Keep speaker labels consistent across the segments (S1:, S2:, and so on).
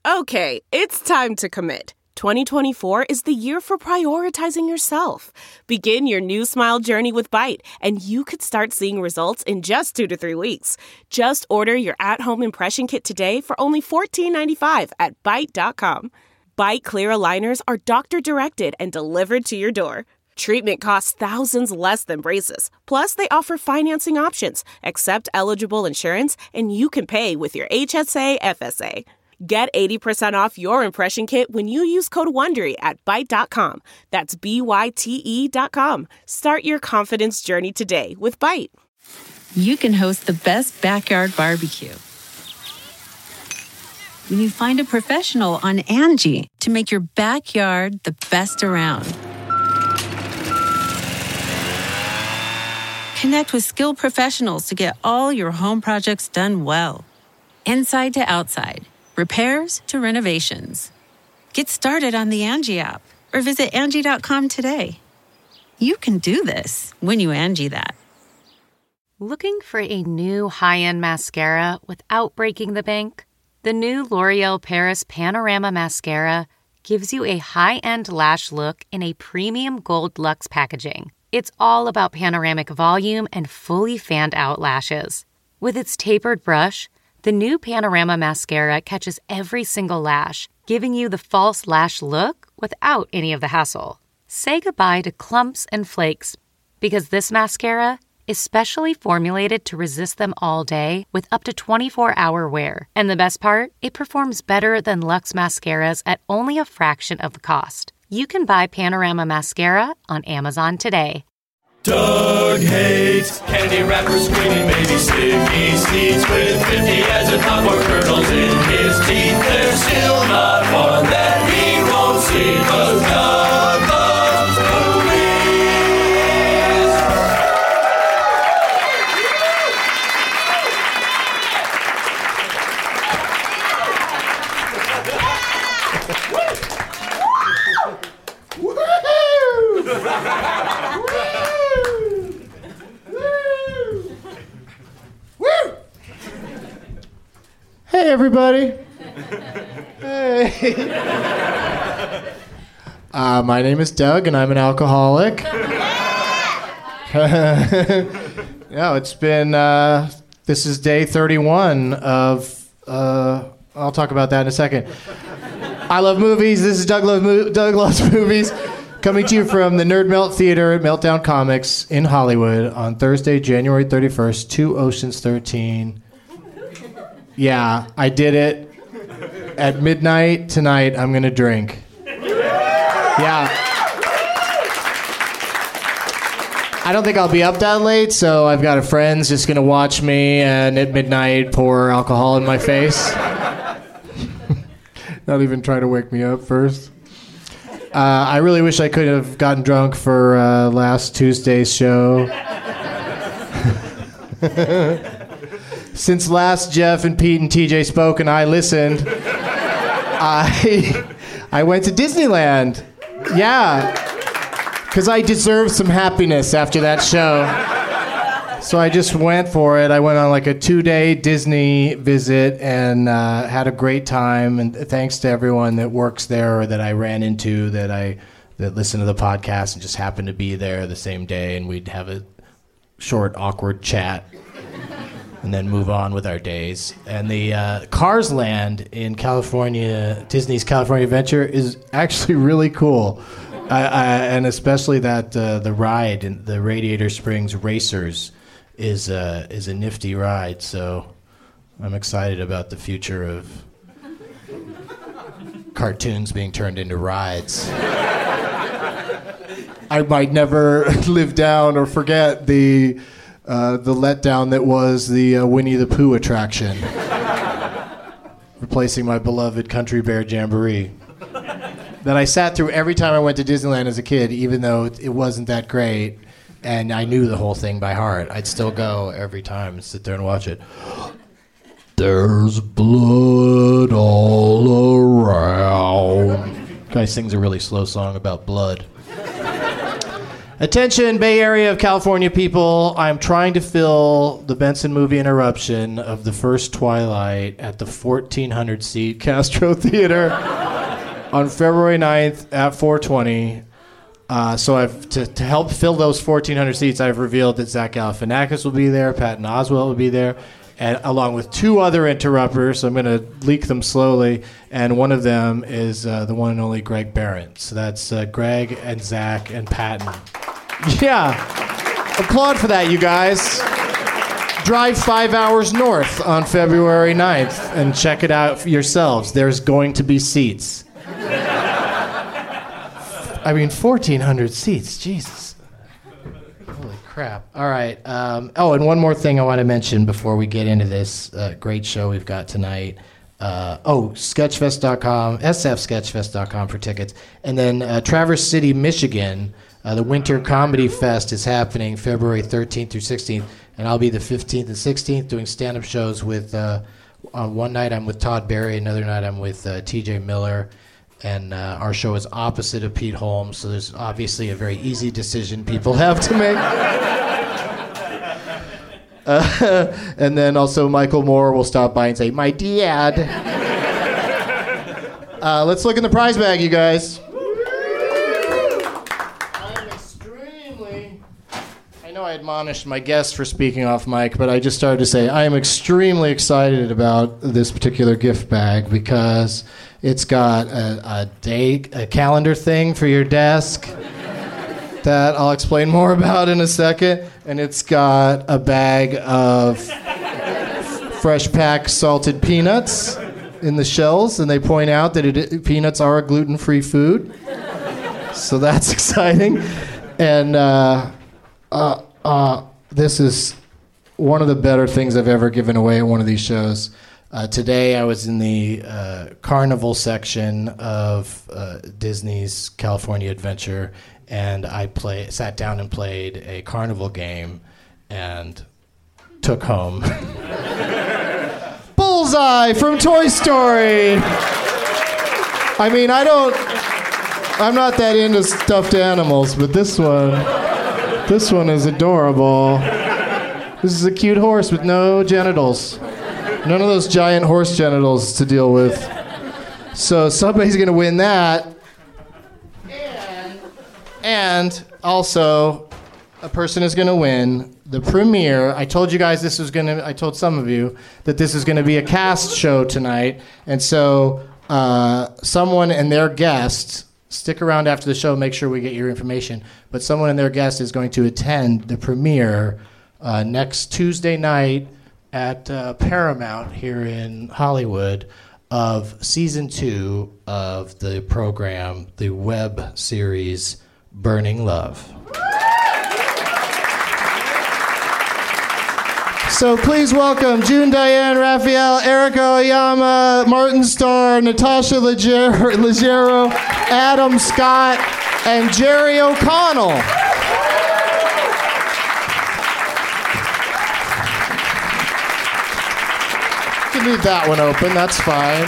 S1: Okay, it's time to commit. 2024 is the year for prioritizing yourself. Begin your new smile journey with Byte, and you could start seeing results in just 2 to 3 weeks. Just order your at-home impression kit today for only $14.95 at Byte.com. Byte Clear aligners are doctor-directed and delivered to your door. Treatment costs thousands less than braces. Plus, they offer financing options, accept eligible insurance, and you can pay with your HSA FSA. Get 80% off your impression kit when you use code WONDERY at Byte.com. That's BYTE.com. Start your confidence journey today with Byte.
S2: You can host the best backyard barbecue when you find a professional on Angie to make your backyard the best around. Connect with skilled professionals to get all your home projects done well. Inside to outside. Repairs to renovations. Get started on the Angie app or visit Angie.com today. You can do this when you Angie that.
S3: Looking for a new high-end mascara without breaking the bank? The new L'Oreal Paris Panorama Mascara gives you a high-end lash look in a premium gold luxe packaging. It's all about panoramic volume and fully fanned-out lashes. With its tapered brush, the new Panorama Mascara catches every single lash, giving you the false lash look without any of the hassle. Say goodbye to clumps and flakes, because this mascara is specially formulated to resist them all day with up to 24-hour wear. And the best part? It performs better than Luxe mascaras at only a fraction of the cost. You can buy Panorama Mascara on Amazon today.
S4: Doug hates candy wrappers, screaming baby sticky seeds with 50 as a top or kernels in his teeth. There's still not one that he won't see, 'cause Doug loves
S5: Hey, everybody. Hey. My name is Doug, and I'm an alcoholic. It's been, this is day 31 of, I'll talk about that in a second. I love movies. This is Doug Loves Movies, coming to you from the Nerd Melt Theater at Meltdown Comics in Hollywood on Thursday, January 31st, 2 Oceans 13. Yeah, I did it. At midnight tonight, I'm going to drink. Yeah. I don't think I'll be up that late, so I've got a friend's just going to watch me and at midnight pour alcohol in my face. Not even try to wake me up first. I really wish I could have gotten drunk for last Tuesday's show. Since last Jeff and Pete and TJ spoke and I listened, I went to Disneyland. Yeah. Because I deserved some happiness after that show. So I just went for it. I went on like a 2-day Disney visit and had a great time. And thanks to everyone that works there or that I ran into that listened to the podcast and just happened to be there the same day. And we'd have a short, awkward chat. And then move on with our days. And the Cars Land in California, Disney's California Adventure, is actually really cool. And especially that the ride in the Radiator Springs Racers is a nifty ride. So I'm excited about the future of cartoons being turned into rides. I might never live down or forget the letdown that was the Winnie the Pooh attraction, replacing my beloved Country Bear Jamboree, that I sat through every time I went to Disneyland as a kid, even though it wasn't that great, and I knew the whole thing by heart. I'd still go every time and sit there and watch it. There's blood all around. Guy sings a really slow song about blood. Attention, Bay Area of California people. I'm trying to fill the Benson movie interruption of the first Twilight at the 1,400-seat Castro Theater on February 9th at 4:20. So I've to help fill those 1,400 seats, I've revealed that Zach Galifianakis will be there, Patton Oswalt will be there, and along with two other interrupters. So I'm going to leak them slowly, and one of them is the one and only Greg Behrendt. So that's Greg and Zach and Patton. Yeah, applaud for that, you guys. Drive 5 hours north on February 9th and check it out yourselves. There's going to be seats. I mean, 1,400 seats, Jesus. Holy crap. All right. And one more thing I want to mention before we get into this great show we've got tonight. Sketchfest.com, sfsketchfest.com for tickets. And then Traverse City, Michigan, the Winter Comedy Fest is happening February 13th through 16th, and I'll be the 15th and 16th doing stand-up shows with, on one night I'm with Todd Barry, another night I'm with T.J. Miller, and our show is opposite of Pete Holmes, so there's obviously a very easy decision people have to make. And then also Michael Moore will stop by and say, "My dad." Let's look in the prize bag, you guys. I know I admonished my guests for speaking off mic, but I just started to say I am extremely excited about this particular gift bag because it's got a calendar thing for your desk that I'll explain more about in a second, and it's got a bag of fresh packed salted peanuts in the shells, and they point out that peanuts are a gluten-free food, so that's exciting. And this is one of the better things I've ever given away at one of these shows. Today I was in the carnival section of Disney's California Adventure, and I sat down and played a carnival game and took home Bullseye from Toy Story. I mean, I'm not that into stuffed animals, but this one is adorable. This is a cute horse with no genitals. None of those giant horse genitals to deal with. So somebody's going to win that. And also, a person is going to win the premiere. I told you guys I told some of you that this is going to be a cast show tonight. And so someone and their guest, stick around after the show, make sure we get your information. But someone and their guest is going to attend the premiere next Tuesday night at Paramount here in Hollywood of season 2 of the program, the web series Burning Love. So please welcome June Diane Raphael, Erica Oyama, Martin Starr, Natasha Leggero, Adam Scott, and Jerry O'Connell. You can leave that one open, that's fine.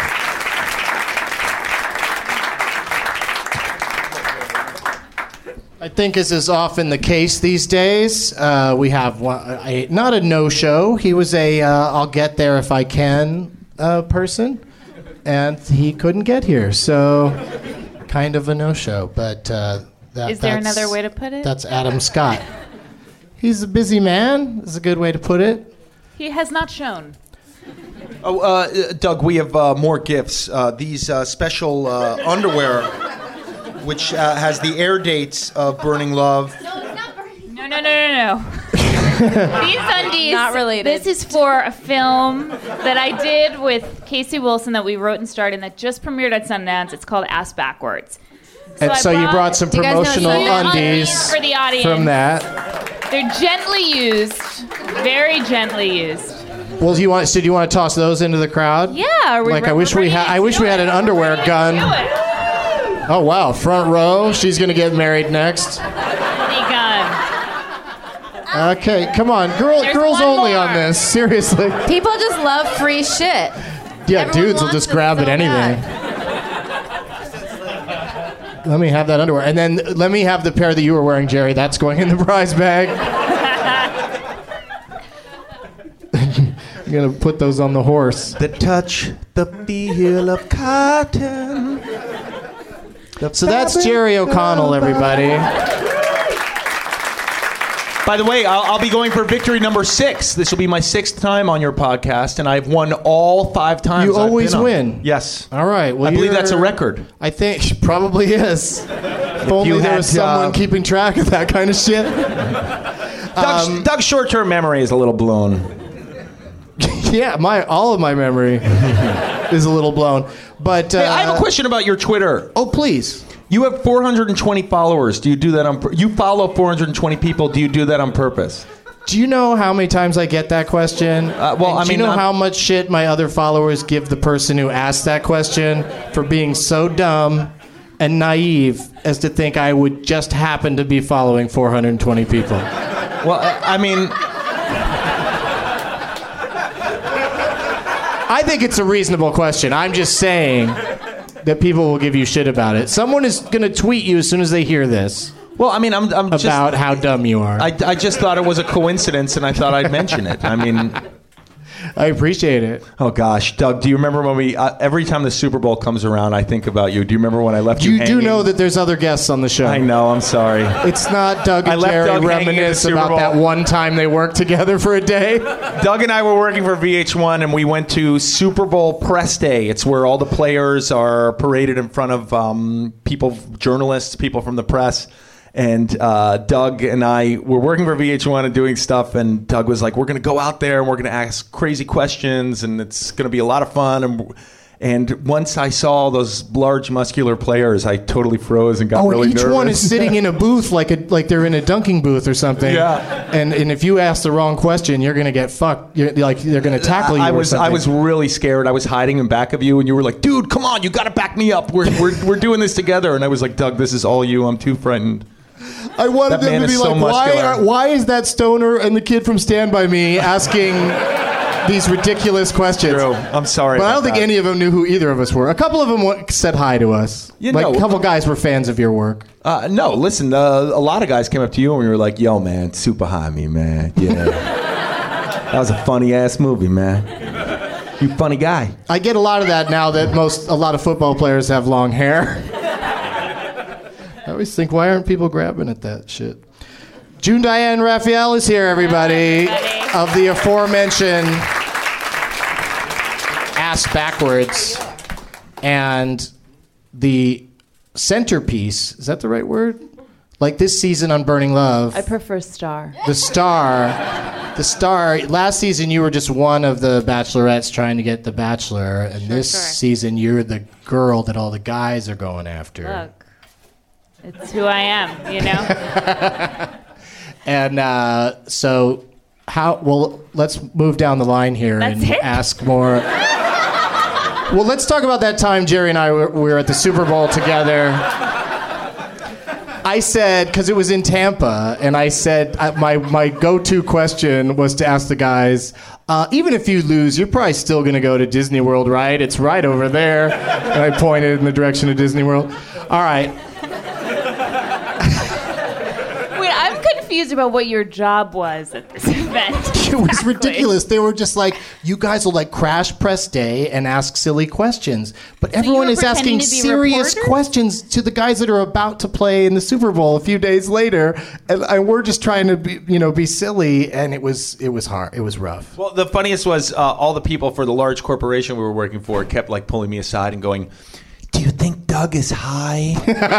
S5: I think as is often the case these days, we have not a no-show. He was a I'll get there if I can person, and he couldn't get here, so kind of a no-show. But
S6: is there another way to put it?
S5: That's Adam Scott. He's a busy man, is a good way to put it.
S6: He has not shown.
S7: Oh, Doug, we have more gifts. These special underwear, which has the air dates of Burning Love.
S6: No. These undies, not related. This is for a film that I did with Casey Wilson that we wrote and starred in that just premiered at Sundance. It's called Ass Backwards.
S5: So you brought some promotional undies
S6: for the audience
S5: from that.
S6: They're gently used, very gently used.
S5: Well, do you want to toss those into the crowd?
S6: Yeah. I wish we
S5: had an underwear gun. Oh wow, front row. She's gonna get married next. Okay, come on, girls only on this. Seriously.
S8: People just love free shit.
S5: Yeah, dudes will just grab at anything. Let me have that underwear. And then let me have the pair that you were wearing, Jerry. That's going in the prize bag. I'm going to put those on the horse.
S7: The touch, the feel of cotton.
S5: So that's Jerry O'Connell, everybody.
S7: By the way, I'll be going for victory number 6. This will be my 6th time on your podcast, and I've won all 5 times.
S5: You always win.
S7: Yes.
S5: All right. Well,
S7: I believe that's a record.
S5: I think probably is. If only there was someone keeping track of that kind of shit.
S7: Doug's short-term memory is a little blown.
S5: Yeah, all of my memory is a little blown. But
S7: hey, I have a question about your Twitter.
S5: Oh, please.
S7: You have 420 followers. Do you do that on? You follow 420 people. Do you do that on purpose?
S5: Do you know how many times I get that question? Do you know how much shit my other followers give the person who asked that question for being so dumb and naive as to think I would just happen to be following 420 people?
S7: Well, I mean,
S5: I think it's a reasonable question. I'm just saying that people will give you shit about it. Someone is going to tweet you as soon as they hear this.
S7: Well, I mean, I'm just
S5: about how dumb you are.
S7: I just thought it was a coincidence, and I thought I'd mention it. I mean,
S5: I appreciate it.
S7: Oh gosh, Doug, do you remember when we? Every time the Super Bowl comes around, I think about you. Do you remember when I left you?
S5: You
S7: hanging?
S5: do know that there's other guests on the show.
S7: I know. I'm sorry.
S5: It's not Doug and Jerry
S7: Doug
S5: reminisce about that one time they worked together for a day.
S7: Doug and I were working for VH1, and we went to Super Bowl press day. It's where all the players are paraded in front of people, journalists, people from the press. And Doug and I were working for VH1 and doing stuff, and Doug was like, we're going to go out there and we're going to ask crazy questions, and it's going to be a lot of fun. And once I saw those large, muscular players, I totally froze and got really nervous.
S5: Each one is sitting in a booth like they're in a dunking booth or something.
S7: Yeah.
S5: And if you ask the wrong question, you're going to get fucked. They're going to tackle you or something.
S7: I was really scared. I was hiding in back of you, and you were like, dude, come on, you got to back me up. We're doing this together. And I was like, Doug, this is all you. I'm too frightened.
S5: I wanted them to be like, why is that stoner and the kid from Stand By Me asking these ridiculous questions?
S7: True. I'm sorry.
S5: But I don't think any of them knew who either of us were. A couple of them said hi to us. A couple guys were fans of your work.
S7: No, listen, a lot of guys came up to you and we were like, yo, man, super high me, man. Yeah. That was a funny-ass movie, man. You funny guy.
S5: I get a lot of that now that a lot of football players have long hair. I always think, why aren't people grabbing at that shit? June Diane Raphael is here, everybody. Of the aforementioned Ass Backwards. And the centerpiece, is that the right word? Like this season on Burning Love.
S8: I prefer Star.
S5: The Star. Last season you were just one of the bachelorettes trying to get the Bachelor. And this season you're the girl that all the guys are going after.
S6: Look. It's who I am, you know?
S5: And so let's move down the line here ask more. Well, let's talk about that time Jerry and I were at the Super Bowl together. I said, because it was in Tampa, and I said my go-to question was to ask the guys, even if you lose, you're probably still going to go to Disney World, right? It's right over there. And I pointed in the direction of Disney World. All right.
S6: Confused about what your job was at this event.
S5: It was ridiculous. They were just like, you guys will like crash press day and ask silly questions. But everyone is asking serious questions to the guys that are about to play in the Super Bowl a few days later. And we're just trying to be silly. And it was hard. It was rough.
S7: Well, the funniest was all the people for the large corporation we were working for kept like pulling me aside and going, do you think Doug is high?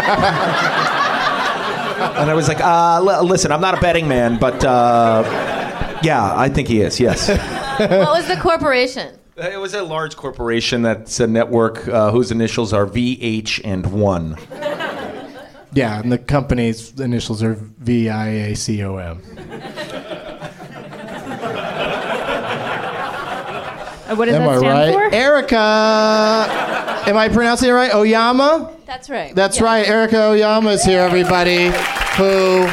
S7: And I was like, listen, I'm not a betting man, but yeah, I think he is, yes.
S8: What was the corporation?
S7: It was a large corporation that's a network whose initials are VH and 1.
S5: Yeah, and the company's initials are VIACOM.
S6: What does that stand for?
S5: Erica! Am I pronouncing it right? Oyama?
S8: That's right.
S5: That's right. Erica Oyama is here, everybody. Who,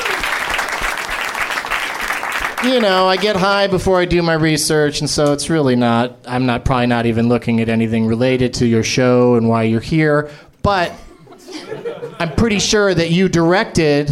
S5: I get high before I do my research, and so it's really I'm probably not even looking at anything related to your show and why you're here. But I'm pretty sure that you directed,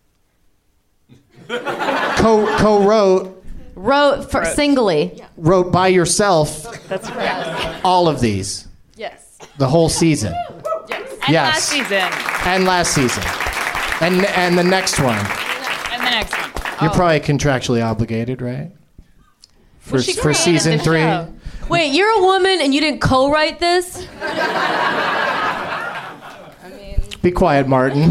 S5: co-wrote,
S8: singly.
S5: wrote by yourself.
S6: That's right.
S5: All of these.
S8: Yes.
S5: The whole season.
S6: And
S5: Yes.
S6: last season.
S5: And last season. And the next one.
S6: And the next one.
S5: You're probably contractually obligated, right? For season 3.
S8: Wait, you're a woman and you didn't co-write this?
S5: Be quiet, Martin.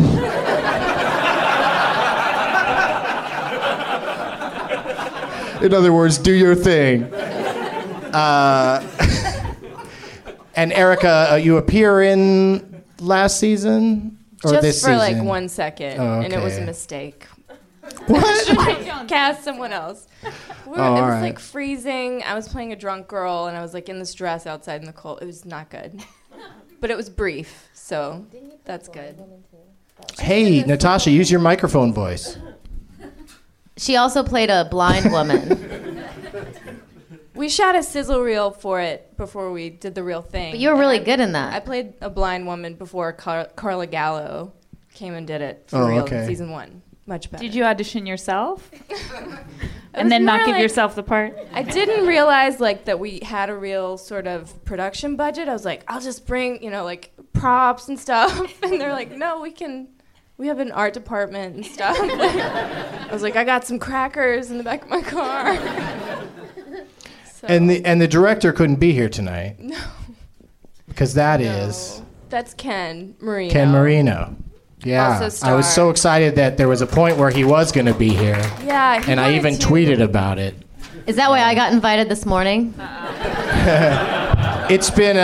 S5: In other words, do your thing. And Erica, you appear in last season or
S9: Just
S5: this
S9: for
S5: season?
S9: like 1 second,
S5: Oh,
S9: and it was
S5: okay.
S9: a mistake.
S5: What?
S9: Cast someone else. It was
S5: alright.
S9: like freezing. I was playing a drunk girl, and I was like in this dress outside in the cold. It was not good, but it was brief, so that's good.
S5: Hey, Natasha, use your microphone voice.
S8: She also played a blind woman.
S9: We shot a sizzle reel for it before we did the real thing.
S8: But you were really
S9: And
S8: good in that.
S9: I played a blind woman before Carla Gallo came and did it for
S5: Oh,
S9: real
S5: okay.
S9: in season 1. Much better.
S6: Did you audition yourself?
S9: was
S6: And then not
S9: more
S6: give
S9: like-
S6: yourself the part?
S9: I didn't realize like that we had a real sort of production budget. I was like, I'll just bring, like props and stuff. And they're like, no, we have an art department and stuff. I was like, I got some crackers in the back of my car. So,
S5: And the director couldn't be here tonight. No. Because that is
S9: that's Ken Marino.
S5: Ken Marino. Yeah.
S9: Also
S5: I was so excited that there was a point where he was going to be here.
S9: Yeah. he
S5: And I
S9: wanted
S5: even
S9: to.
S5: tweeted about it.
S8: Is that why I got invited this morning?
S5: It's been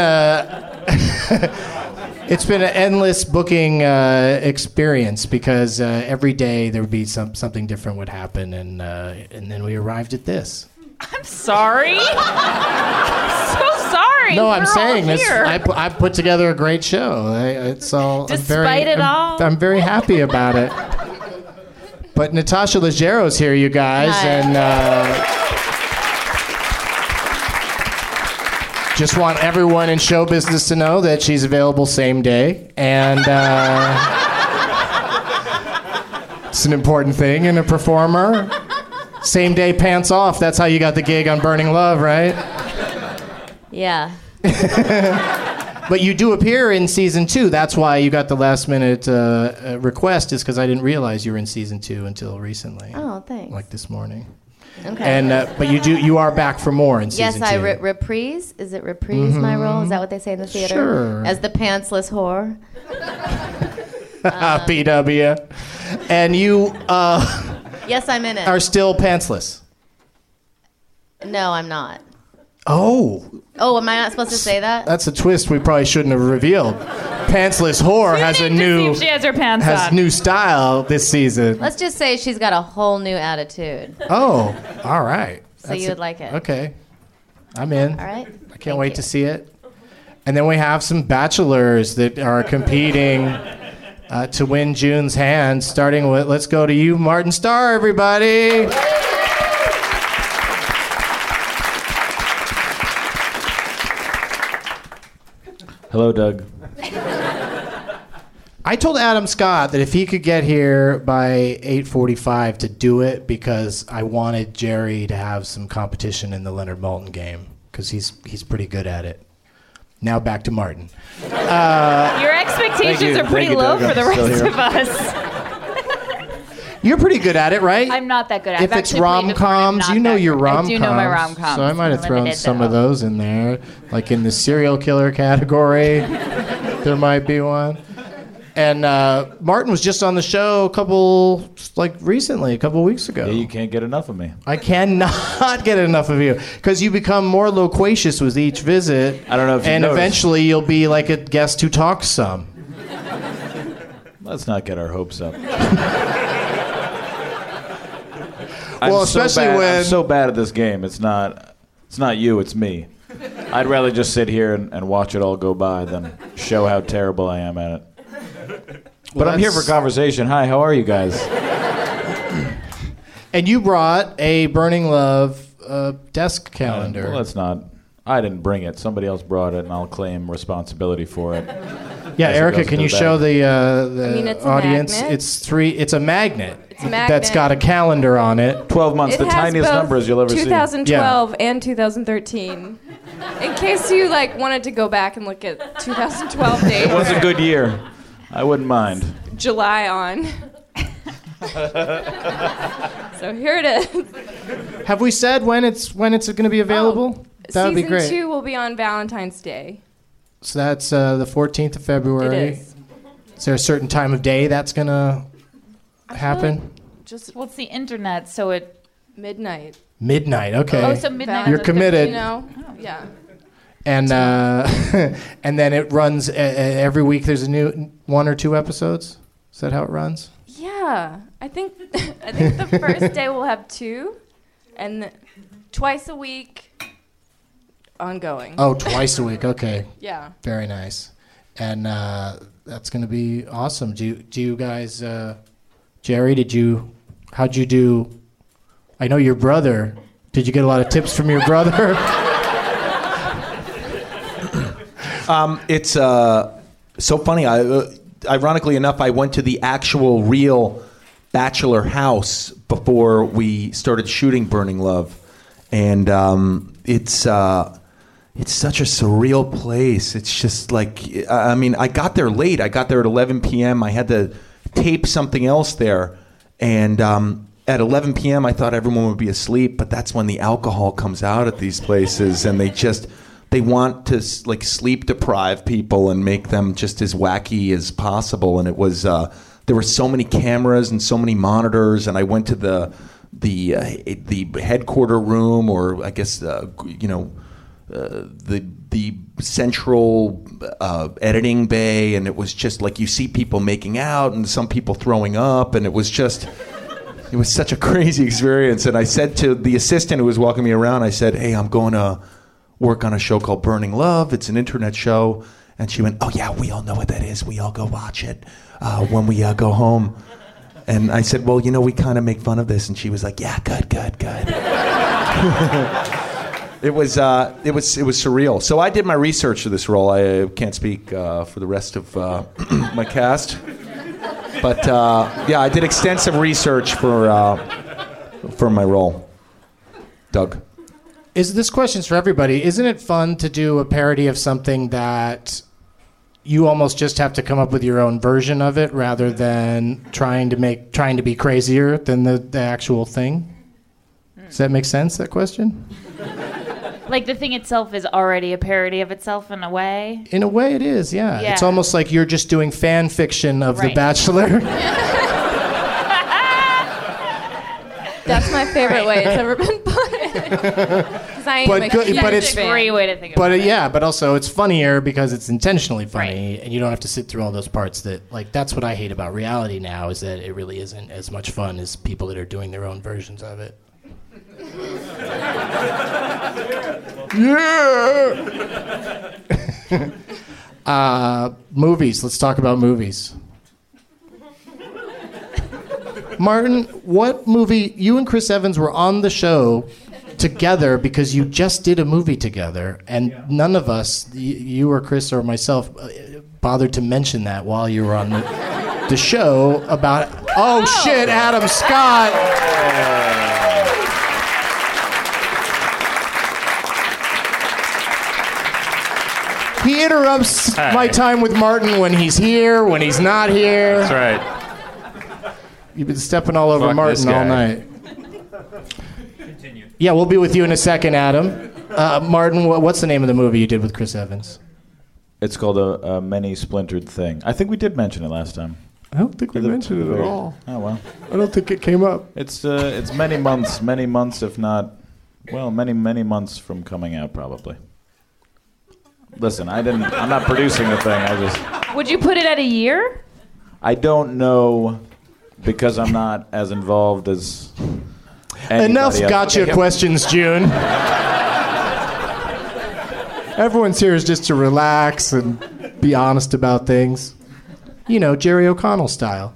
S5: it's been an endless booking experience because every day there would be something different would happen, and then we arrived at this.
S6: I'm sorry. I'm so sorry.
S5: No,
S6: We're
S5: I'm
S6: all
S5: saying this.
S6: here.
S5: I put together a great show. It's all.
S6: Despite it all?
S5: I'm very happy about it. But Natasha Leggero's here, you guys,
S8: Hi.
S5: and. Just want everyone in show business to know that she's available same day, and it's an important thing in a performer. Same day, pants off. That's how you got the gig on Burning Love, right?
S8: Yeah.
S5: But you do appear in season 2. That's why you got the last minute request, is because I didn't realize you were in season 2 until recently.
S8: Oh, thanks.
S5: Like this morning.
S8: Okay.
S5: And but you are back for more in
S8: Yes,
S5: season 2.
S8: I reprise. Is it reprise my role? Is that what they say in the theater?
S5: Sure.
S8: As the pantsless whore.
S5: PW. And you
S8: Yes, I'm in it.
S5: are still pantsless.
S8: No, I'm not.
S5: Oh,
S8: Oh, am I not supposed to say that?
S5: that's a twist we probably shouldn't have revealed. Pantsless whore has a
S6: Need to see
S5: new
S6: if she has her pants
S5: has
S6: on.
S5: new style this season.
S8: Let's just say she's got a whole new attitude.
S5: Oh, all right.
S8: So you would like it.
S5: Okay, I'm in.
S8: All right.
S5: I can't wait to see it. And then we have some bachelors that are competing to win June's hand. Starting with, let's go to you, Martin Starr, everybody.
S10: Hello, Doug.
S5: I told Adam Scott that if he could get here by 8:45 to do it, because I wanted Jerry to have some competition in the Leonard Maltin game, because he's pretty good at it. Now back to Martin.
S6: Your expectations are pretty low for the rest of us.
S5: You're pretty good at it, right?
S6: I'm not that good at it.
S5: If
S6: I've
S5: it's
S6: actually played before, and I'm
S5: rom-coms,
S6: not
S5: you know
S6: that
S5: your
S6: good.
S5: rom-coms.
S6: I do know my rom-coms.
S5: So I might have
S6: I'm
S5: thrown
S6: limited,
S5: some of
S6: though.
S5: those in there. Like in the serial killer category, there might be one. And Martin was just on the show a couple weeks ago.
S10: Yeah, you can't get enough of me.
S5: I cannot get enough of you because you become more loquacious with each visit.
S10: I don't know if you
S5: And
S10: noticed.
S5: eventually you'll be like a guest who talks some.
S10: Let's not get our hopes up.
S5: Well,
S10: I'm so
S5: especially
S10: bad-
S5: when-
S10: I'm so bad at this game. It's not you. It's me. I'd rather just sit here and watch it all go by than show how terrible I am at it. But I'm here for conversation. Hi, how are you guys?
S5: And you brought a Burning Love desk calendar.
S10: Well, that's not. I didn't bring it. Somebody else brought it, and I'll claim responsibility for it.
S5: Yeah,
S10: as it
S5: Erica,
S10: goes
S5: can
S10: into
S5: you
S10: the
S5: show
S10: bag.
S5: the audience?
S9: magnet.
S5: It's a magnet.
S9: It's a magnet.
S5: That's got a calendar on it.
S10: 12 months,
S9: It
S10: the
S9: has
S10: tiniest
S9: both
S10: numbers you'll ever see.
S9: 2012 and 2013. In case you wanted to go back and look at 2012 dates.
S10: It was a good year. I wouldn't mind.
S9: July on. So here it is.
S5: Have we said when it's going to be available? That would be great.
S9: Season 2 will be on Valentine's Day.
S5: So that's the 14th of February.
S9: It is.
S5: Is there a certain time of day that's going to happen?
S6: Well, it's the internet, so it...
S9: Midnight.
S5: Midnight, okay.
S6: Oh, so midnight.
S5: You're committed.
S9: Yeah.
S5: And and then it runs every week. There's a new 1 or 2 episodes. Is that how it runs?
S9: Yeah. I think the first day we'll have 2, and twice a week ongoing.
S5: Oh, twice a week. Okay.
S9: Yeah.
S5: Very nice. And that's going to be awesome. Do you guys, Jerry? How'd you do? I know your brother. Did you get a lot of tips from your brother?
S7: It's so funny. Ironically enough, I went to the actual real Bachelor house before we started shooting Burning Love, and it's such a surreal place. It's just like, I mean, I got there late. I got there at 11 p.m. I had to tape something else there, and at 11 p.m. I thought everyone would be asleep, but that's when the alcohol comes out at these places, and they want to sleep deprive people and make them just as wacky as possible. And it was there were so many cameras and so many monitors, and I went to the headquarter room, or I guess the central editing bay, and it was just like you see people making out and some people throwing up, and it was such a crazy experience. And I said to the assistant who was walking me around, I said, "Hey, I'm going to work on a show called Burning Love. It's an internet show." And she went, "Oh yeah, we all know what that is. We all go watch it when we go home." And I said, "Well, we kind of make fun of this." And she was like, "Yeah, good." It was surreal. So I did my research for this role. I can't speak for the rest of my cast, but yeah, I did extensive research for my role. Doug.
S5: This question's for everybody. Isn't it fun to do a parody of something that you almost just have to come up with your own version of it, rather than trying to be crazier than the actual thing? Does that make sense, that question?
S6: Like the thing itself is already a parody of itself in a way?
S5: In a way it is, yeah.
S6: Yeah.
S5: It's almost like you're just doing fan fiction of The Bachelor.
S9: That's my favorite way it's ever been put.
S5: But it's
S6: a great way to think about it.
S5: But also it's funnier because it's intentionally funny, and you don't have to sit through all those parts that's what I hate about reality now, is that it really isn't as much fun as people that are doing their own versions of it. Yeah. Movies. Let's talk about movies. Martin, what movie? You and Chris Evans were on the show together because you just did a movie together, and none of us, you or Chris or myself, bothered to mention that while you were on the show about. Oh shit, Adam Scott. He interrupts my time with Martin when he's here, when he's not here.
S11: That's right.
S5: You've been stepping all over
S11: Fuck
S5: Martin all night.
S11: Continue.
S5: Yeah, we'll be with you in a second, Adam. Martin, what's the name of the movie you did with Chris Evans?
S10: It's called A Many Splintered Thing. I think we did mention it last time.
S5: I don't think we mentioned it at all.
S10: Oh, well.
S5: I don't think it came up.
S10: It's many months, if not, well, many months from coming out, probably. Listen, I'm not producing the thing.
S6: Would you put it at a year?
S10: I don't know, because I'm not as involved as
S5: Enough gotcha questions, June. Everyone's here is just to relax and be honest about things. You know, Jerry O'Connell style.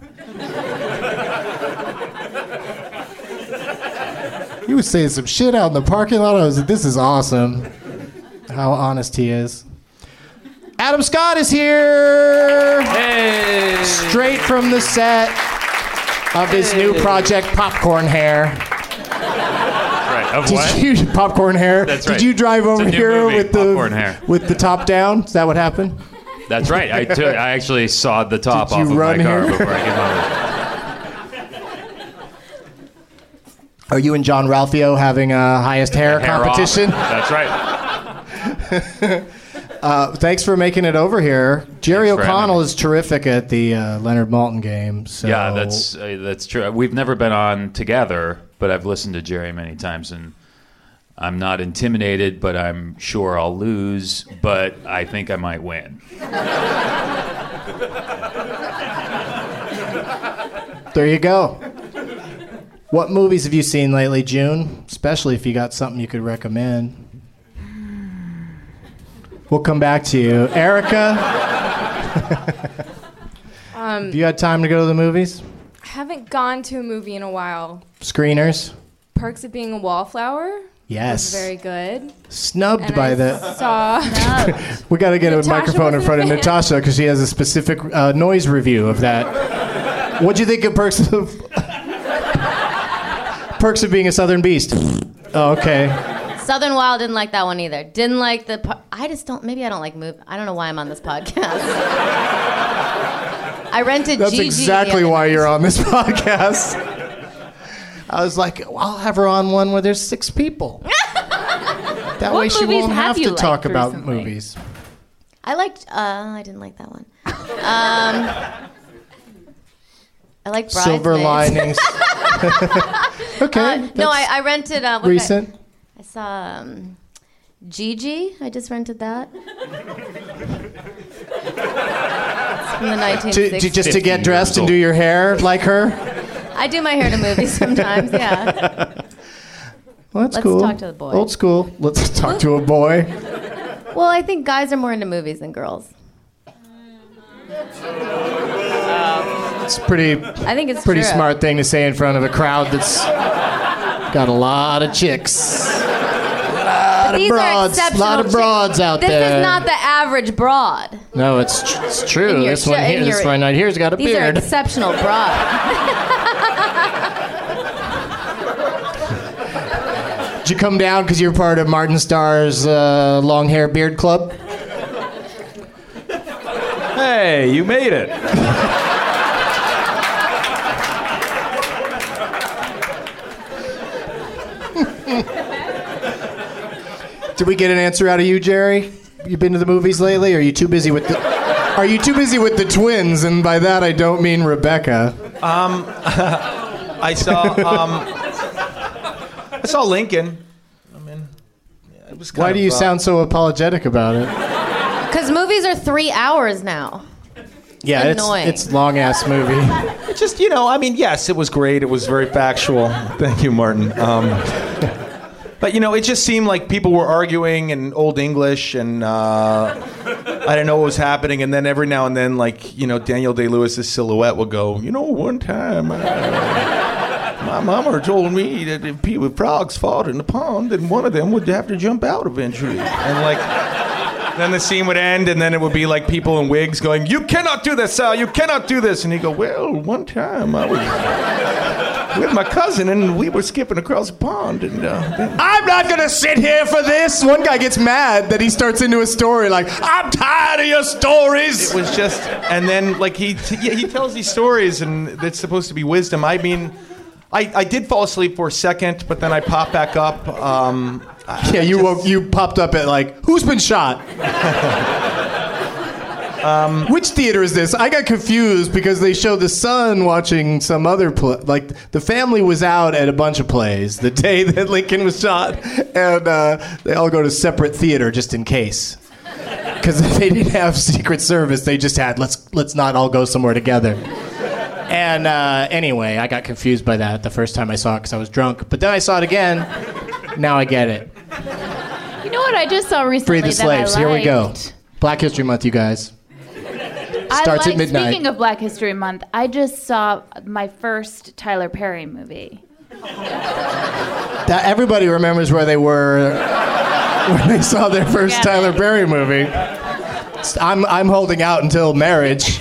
S5: He was saying some shit out in the parking lot. I was like, this is awesome. How honest he is. Adam Scott is here.
S11: Hey.
S5: Straight from the set of his new project, Popcorn Hair.
S11: Right. Of what?
S5: Did you Popcorn Hair?
S11: That's right.
S5: Did you drive over
S11: It's a new
S5: here
S11: movie,
S5: with
S11: Popcorn Hair.
S5: the top down? Is that what happened?
S11: That's right. I actually sawed the top
S5: Did you
S11: off of
S5: run
S11: my car
S5: here?
S11: before I came over.
S5: Are you and John Ralphio having a highest hair competition?
S11: That's right.
S5: Thanks for making it over here. Jerry
S11: Thanks for having
S5: O'Connell
S11: me.
S5: is terrific at the Leonard Maltin game. So.
S11: Yeah, that's true. We've never been on together, but I've listened to Jerry many times, and I'm not intimidated, but I'm sure I'll lose, but I think I might win.
S5: There you go. What movies have you seen lately, June? Especially if you got something you could recommend. We'll come back to you. Erica? Have you had time to go to the movies?
S9: I haven't gone to a movie in a while.
S5: Screeners?
S9: Perks of Being a Wallflower.
S5: Yes.
S9: Was very good.
S5: Snubbed
S9: And
S5: by
S9: I
S5: the...
S9: saw.
S5: We got to get
S9: Natasha
S5: a microphone in
S9: was a
S5: front of
S9: fan.
S5: Natasha because she has a specific noise review of that. What'd you think of Perks of Being a Southern Beast? Oh, okay.
S8: Southern Wild didn't like that one either. Didn't like the. I just don't. Maybe I don't like movies. I don't know why I'm on this podcast. I rented.
S5: That's
S8: Gigi
S5: exactly
S8: the other
S5: why
S8: night.
S5: you're on this podcast. I was like, well, I'll have her on one where there's 6 people. That way she
S6: movies
S5: won't
S6: have
S5: have
S6: you
S5: to talk
S6: liked
S5: about
S6: recently?
S5: movies.
S8: I liked. I didn't like that one. I like Bridesmaids.
S5: Silver Linings. Okay.
S8: No,
S5: that's
S8: I rented.
S5: recent.
S8: I saw Gigi. I just rented that. It's from the 1960s.
S5: Just to get dressed and do your hair like her?
S8: I do my hair to movies sometimes, yeah.
S5: Well, that's
S8: Let's
S5: cool.
S8: talk to the boy.
S5: Old school. Let's talk to a boy.
S8: Well, I think guys are more into movies than girls.
S5: It's pretty.
S8: I think it's
S5: pretty
S8: true.
S5: smart thing to say in front of a crowd that's got a lot of chicks.
S8: These are exceptional.
S5: lot of broads out
S8: this
S5: there.
S8: This is not the average broad.
S5: No, it's true.
S8: In your
S5: This one here, this one right here's got a
S8: these
S5: beard.
S8: These are exceptional broad.
S5: Did you come down because you're part of Martin Starr's long hair beard club?
S10: Hey, you made it.
S5: Did we get an answer out of you, Jerry? You been to the movies lately? Or are you too busy with the? Are you too busy with the twins? And by that I don't mean Rebecca.
S7: I saw Lincoln. I mean, yeah, it was kind
S5: Why
S7: of,
S5: do you sound so apologetic about it?
S8: Because movies are 3 hours now.
S5: Yeah,
S8: annoying.
S5: it's long ass movie.
S7: It's just, I mean, yes, it was great. It was very factual. Thank you, Martin. But, it just seemed like people were arguing in Old English, and I didn't know what was happening. And then every now and then, Daniel Day-Lewis's silhouette will go, one time my mama told me that if frogs fought in the pond, then one of them would have to jump out eventually. And, then the scene would end, and then it would be like people in wigs going, "You cannot do this, Sal. You cannot do this." And he'd go, "Well, one time I was with my cousin, and we were skipping across the pond, and
S5: I'm not gonna sit here for this. One guy gets mad that he starts into a story like, "I'm tired of your stories."
S7: It was just, and then he tells these stories, and it's supposed to be wisdom. I mean, I did fall asleep for a second, but then I popped back up.
S5: You popped up at who's been shot? Which theater is this? I got confused because they showed the son watching some other play. The family was out at a bunch of plays the day that Lincoln was shot, and they all go to separate theater just in case. Because they didn't have Secret Service, they just had let's not all go somewhere together. And anyway, I got confused by that the first time I saw it because I was drunk. But then I saw it again. Now I get it.
S6: You know what I just saw recently?
S5: Free the
S6: that I
S5: slaves. Here we go.
S6: liked?
S5: Black History Month, you guys. Starts at midnight.
S6: Speaking of Black History Month, I just saw my first Tyler Perry movie.
S5: That everybody remembers where they were when they saw their first Tyler Perry movie. I'm holding out until marriage.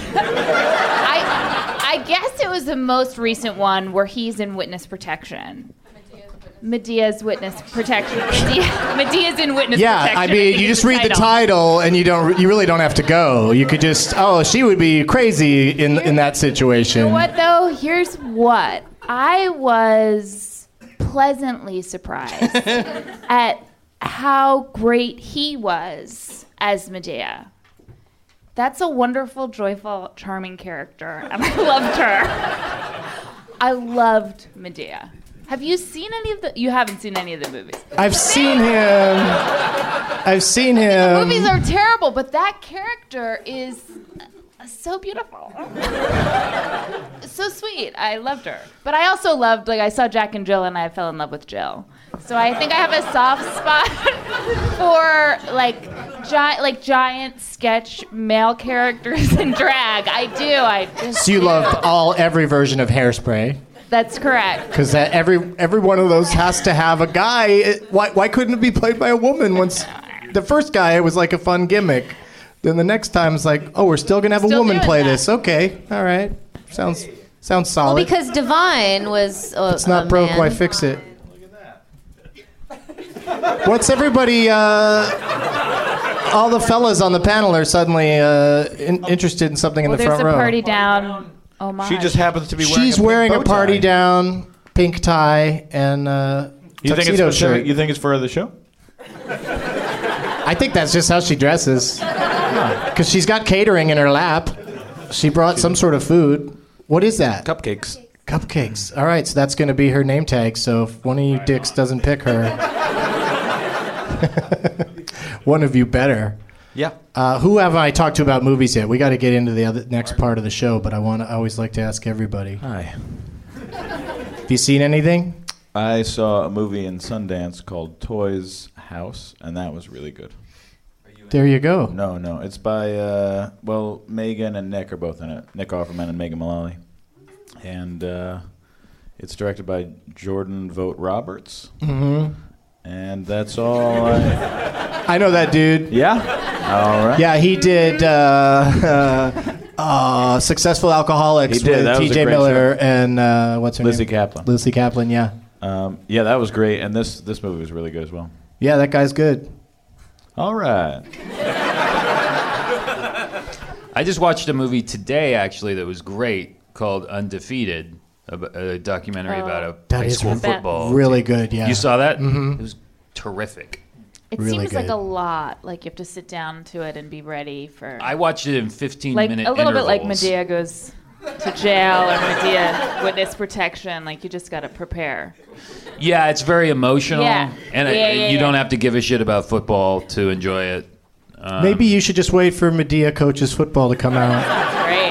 S6: I guess it was the most recent one where he's in witness protection. Medea's witness protection. Medea's in witness protection.
S5: Yeah, I mean, you just read the title and you really don't have to go. You could just, she would be crazy in that situation.
S6: You know what though? Here's what. I was pleasantly surprised at how great he was as Medea. That's a wonderful, joyful, charming character, and I loved her. I loved Medea. Have you seen any of the... You haven't seen any of the movies.
S5: I've seen him.
S6: The movies are terrible, but that character is so beautiful. So sweet. I loved her. But I also loved... I saw Jack and Jill, and I fell in love with Jill. So I think I have a soft spot for, giant sketch male characters in drag. I do.
S5: So you loved every version of Hairspray.
S6: That's correct.
S5: Because every one of those has to have a guy. Why couldn't it be played by a woman? Once the first guy, it was like a fun gimmick. Then the next time, it's like, we're still gonna have a woman play this. Okay, all right, sounds solid.
S8: Well, because Divine was.
S5: It's not broke. Why fix it? What's everybody? All the fellas on the panel are suddenly interested in something in the front row.
S6: There's a party down. Oh my!
S10: She just happens to be wearing.
S5: She's wearing a party down, pink tie, and tuxedo shirt.
S10: You think it's for the show?
S5: I think that's just how she dresses. Because she's got catering in her lap. She brought some sort of food. What is that?
S10: Cupcakes.
S5: Cupcakes. All right, so that's going to be her name tag. So if one of you dicks doesn't pick her, one of you better.
S10: Yeah.
S5: Who have I talked to about movies yet? We got to get into the next part of the show, but I always like to ask everybody.
S10: Hi.
S5: Have you seen anything?
S10: I saw a movie in Sundance called Toys House, and that was really good.
S5: There you go.
S10: No. It's by, Megan and Nick are both in it. Nick Offerman and Megan Mullally. And it's directed by Jordan Vogt Roberts. Mm-hmm. And that's all
S5: I know that dude.
S10: Yeah? All right.
S5: Yeah, he did Successful Alcoholics with T.J. Miller and what's her name?
S10: Lizzie Kaplan.
S5: Lizzie Kaplan, yeah.
S10: Yeah, that was great. And this movie was really good as well.
S5: Yeah, that guy's good.
S10: All right.
S11: I just watched a movie today, actually, that was great called Undefeated, a documentary about a high school football.
S5: Really good, yeah.
S11: You saw that?
S5: Mm-hmm.
S11: It was terrific.
S6: It
S5: really
S6: seems
S5: good.
S6: like a lot. Like you have to sit down to it and be ready for.
S11: I watched it in 15-minute intervals.
S6: A little bit like Medea goes to jail or Medea witness protection. Like you just got to prepare.
S11: Yeah, it's very emotional.
S6: Yeah.
S11: And you don't have to give a shit about football to enjoy it.
S5: Maybe you should just wait for Medea coaches football to come out.
S6: Great.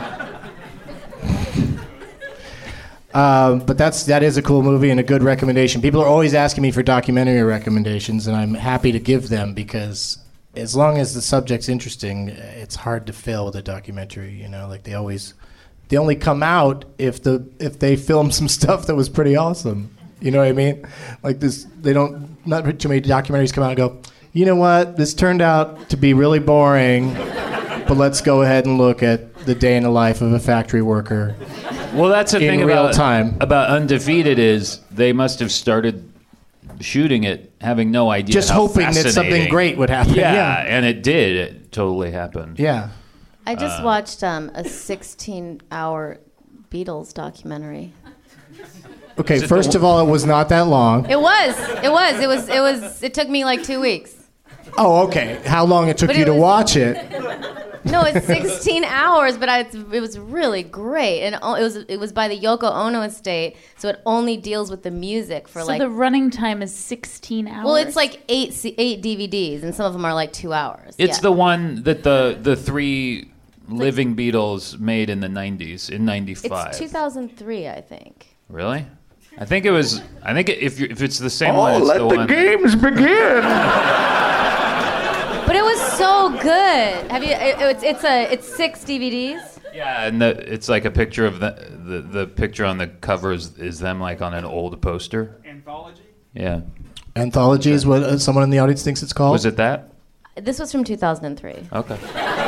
S5: But that is a cool movie and a good recommendation. People are always asking me for documentary recommendations, and I'm happy to give them because as long as the subject's interesting, it's hard to fail with a documentary. You know, like they only come out if they film some stuff that was pretty awesome. You know what I mean? Like this, not too many documentaries come out and go, you know what, this turned out to be really boring, but let's go ahead and look at the day in the life of a factory worker.
S11: Well, that's the thing
S5: about
S11: Undefeated is they must have started shooting it having no idea.
S5: Just
S11: how
S5: hoping that something great would happen.
S11: Yeah, and it did. It totally happened.
S5: Yeah.
S8: I just watched a 16-hour Beatles documentary.
S5: Okay, first of all, it was not that long.
S8: It was. It took me like 2 weeks.
S5: Oh, okay. How long it took you to watch it?
S8: No, it's 16 hours, but it was really great, and it was by the Yoko Ono estate, so it only deals with the music for
S6: So the running time is 16 hours.
S8: Well, it's like eight DVDs, and some of them are like 2 hours.
S11: It's the one that the three living Beatles made in the 90s, in 95.
S8: It's 2003, I think.
S11: Really? I think if it's the same one, it's
S10: let
S11: the one.
S10: the games begin.
S8: But it was so good. Have you? It's 6 DVDs.
S11: Yeah, and it's like a picture of the picture on the cover is them like on an old poster.
S12: Anthology?
S11: Yeah.
S5: Anthology is what someone in the audience thinks it's called.
S11: Was it that?
S8: This was from 2003.
S11: Okay.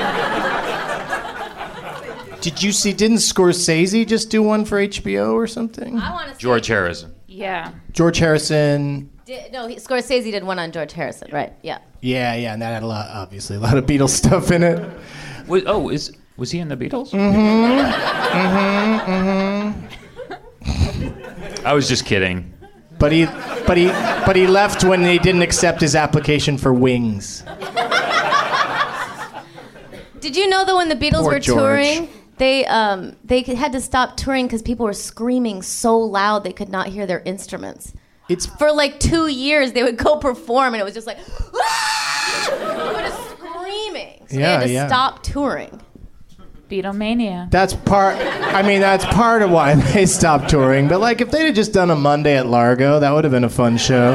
S5: Didn't Scorsese just do one for HBO or something?
S8: I want to see.
S11: George Harrison.
S6: Yeah.
S5: George Harrison.
S8: Scorsese did one on George Harrison, right? Yeah.
S5: Yeah, and that had a lot of Beatles stuff in it.
S11: Was he in the Beatles? I was just kidding.
S5: But he left when they didn't accept his application for Wings.
S8: Did you know that when the Beatles
S5: Poor
S8: were
S5: George.
S8: touring, they had to stop touring because people were screaming so loud they could not hear their instruments. For like 2 years, they would go perform and it was just like, they were just screaming. So they had to stop touring.
S6: Beatlemania.
S5: That's part of why they stopped touring. But like, if they'd have just done a Monday at Largo, that would have been a fun show.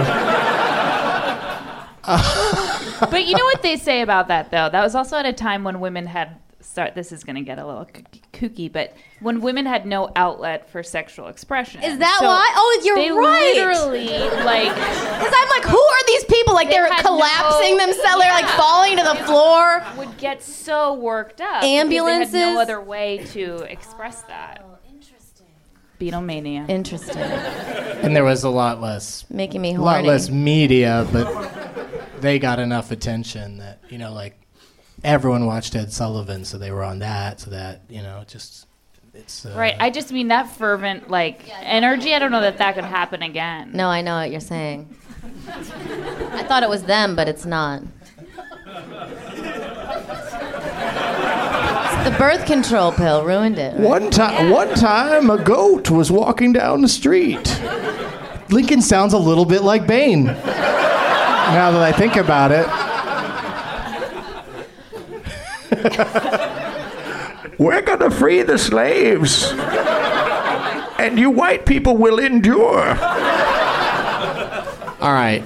S6: But you know what they say about that, though? That was also at a time when women had... This is going to get a little kooky, but when women had no outlet for sexual expression.
S8: Is that why? Oh, you're right.
S6: They literally, like...
S8: Because I'm like, who are these people? Like, they're collapsing themselves. They're, like, falling to the floor.
S6: Would get so worked up.
S8: Ambulances.
S6: They had no other way to express that.
S8: Interesting.
S6: Beatlemania.
S8: Interesting.
S5: And there was a lot less...
S8: Making me horny.
S5: A lot less media, but they got enough attention that, like... Everyone watched Ed Sullivan, so they were on that, so that, it's...
S6: Right, I just mean that fervent, energy, I don't know that could happen again.
S8: No, I know what you're saying. I thought it was them, but it's not. The birth control pill ruined it. Right?
S5: One time, a goat was walking down the street. Lincoln sounds a little bit like Bane, now that I think about it. We're gonna free the slaves, and you white people will endure. All right,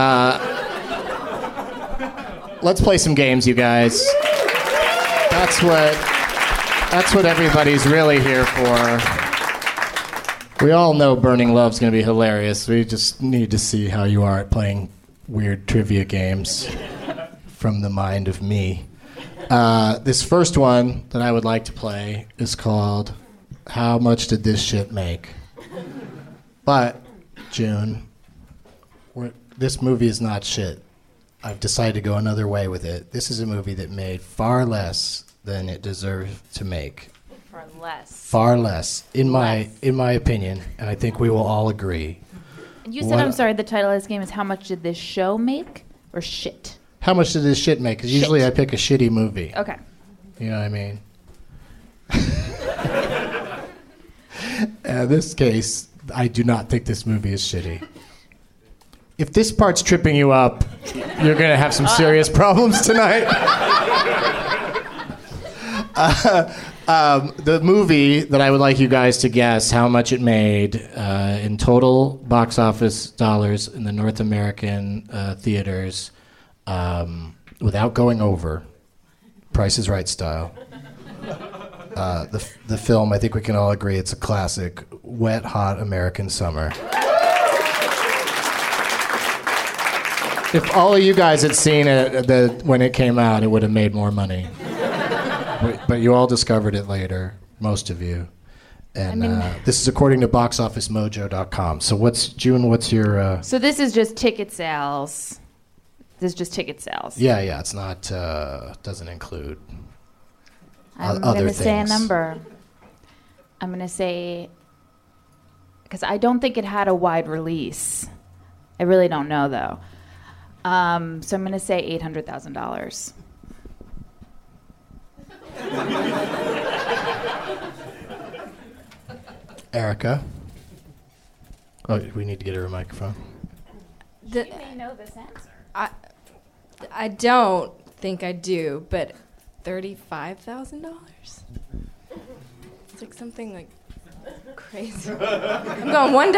S5: let's play some games, you guys. That's what everybody's really here for. We all know Burning Love's gonna be hilarious. We just need to see how you are at playing weird trivia games from the mind of me. This first one that I would like to play is called How Much Did This Shit Make? But, June, this movie is not shit. I've decided to go another way with it. This is a movie that made far less than it deserved to make. Far less, in my opinion, and I think we will all agree.
S6: And you said, I'm sorry, the title of this game is How Much Did This Show Make? Or Shit?
S5: How much did this shit make? Because usually I pick a shitty movie.
S6: Okay.
S5: You know what I mean? In this case, I do not think this movie is shitty. If this part's tripping you up, you're going to have some serious problems tonight. The movie that I would like you guys to guess how much it made in total box office dollars in the North American theaters without going over, Price is Right style. The film, I think we can all agree, it's a classic, Wet Hot American Summer. If all of you guys had seen it when it came out, it would have made more money. But you all discovered it later, most of you. And this is according to boxofficemojo.com. So June, what's your...
S6: So this is just ticket sales. This is just ticket sales.
S5: Yeah, it's not, doesn't include
S6: other things. I'm going to say a number. I'm going to say, because I don't think it had a wide release. I really don't know, though. So I'm going to say $800,000.
S5: Erica? Oh, we need to get her a microphone.
S6: You may know this answer.
S9: I don't think I do, but $35,000? It's like something like crazy. I'm going $1.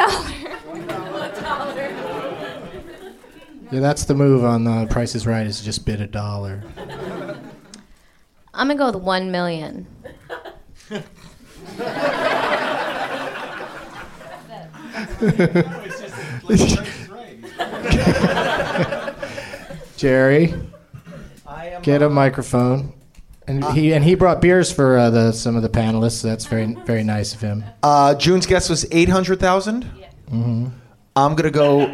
S5: Yeah, that's the move on Price is Right, is just bid $1.
S8: I'm going to go with $1 million.
S5: Jerry? Get a microphone. And he brought beers for some of the panelists. So that's very very nice of him.
S7: June's guess was 800,000.
S6: Yeah.
S5: Mm-hmm.
S7: I'm gonna go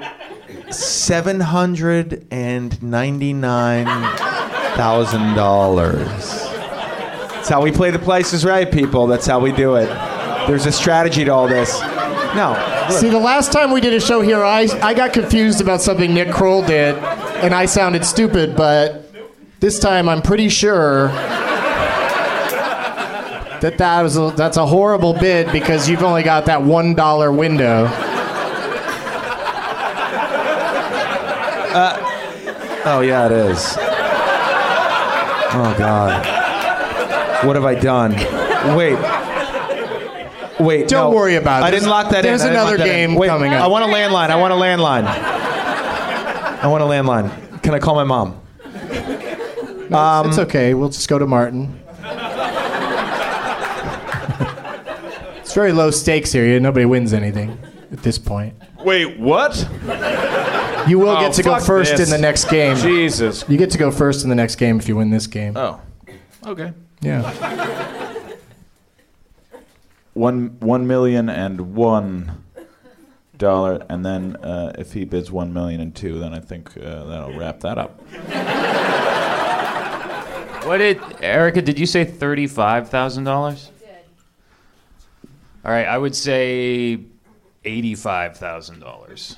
S7: $799,000. That's how we play The Price is Right, people. That's how we do it. There's a strategy to all this. No.
S5: See, the last time we did a show here, I got confused about something Nick Kroll did, and I sounded stupid, but this time I'm pretty sure that's a horrible bid because you've only got that $1 window.
S7: Oh, yeah, it is. Oh, God. What have I done? Wait.
S5: Don't worry about it.
S7: I didn't lock that
S5: There's
S7: in.
S5: There's another game coming up.
S7: I want a landline. I want a landline. Can I call my mom?
S5: It's okay. We'll just go to Martin. It's very low stakes here. Nobody wins anything at this point.
S10: Wait, what?
S5: You will get to go first in the next game.
S10: Jesus.
S5: You get to go first in the next game if you win this game.
S10: Oh. Okay.
S5: Yeah.
S10: $1,001,001, and then if he bids $1,002,002, then I think that'll wrap that up.
S11: What did Erica? Did you say $35,000? I did. All right, I would say $85,000.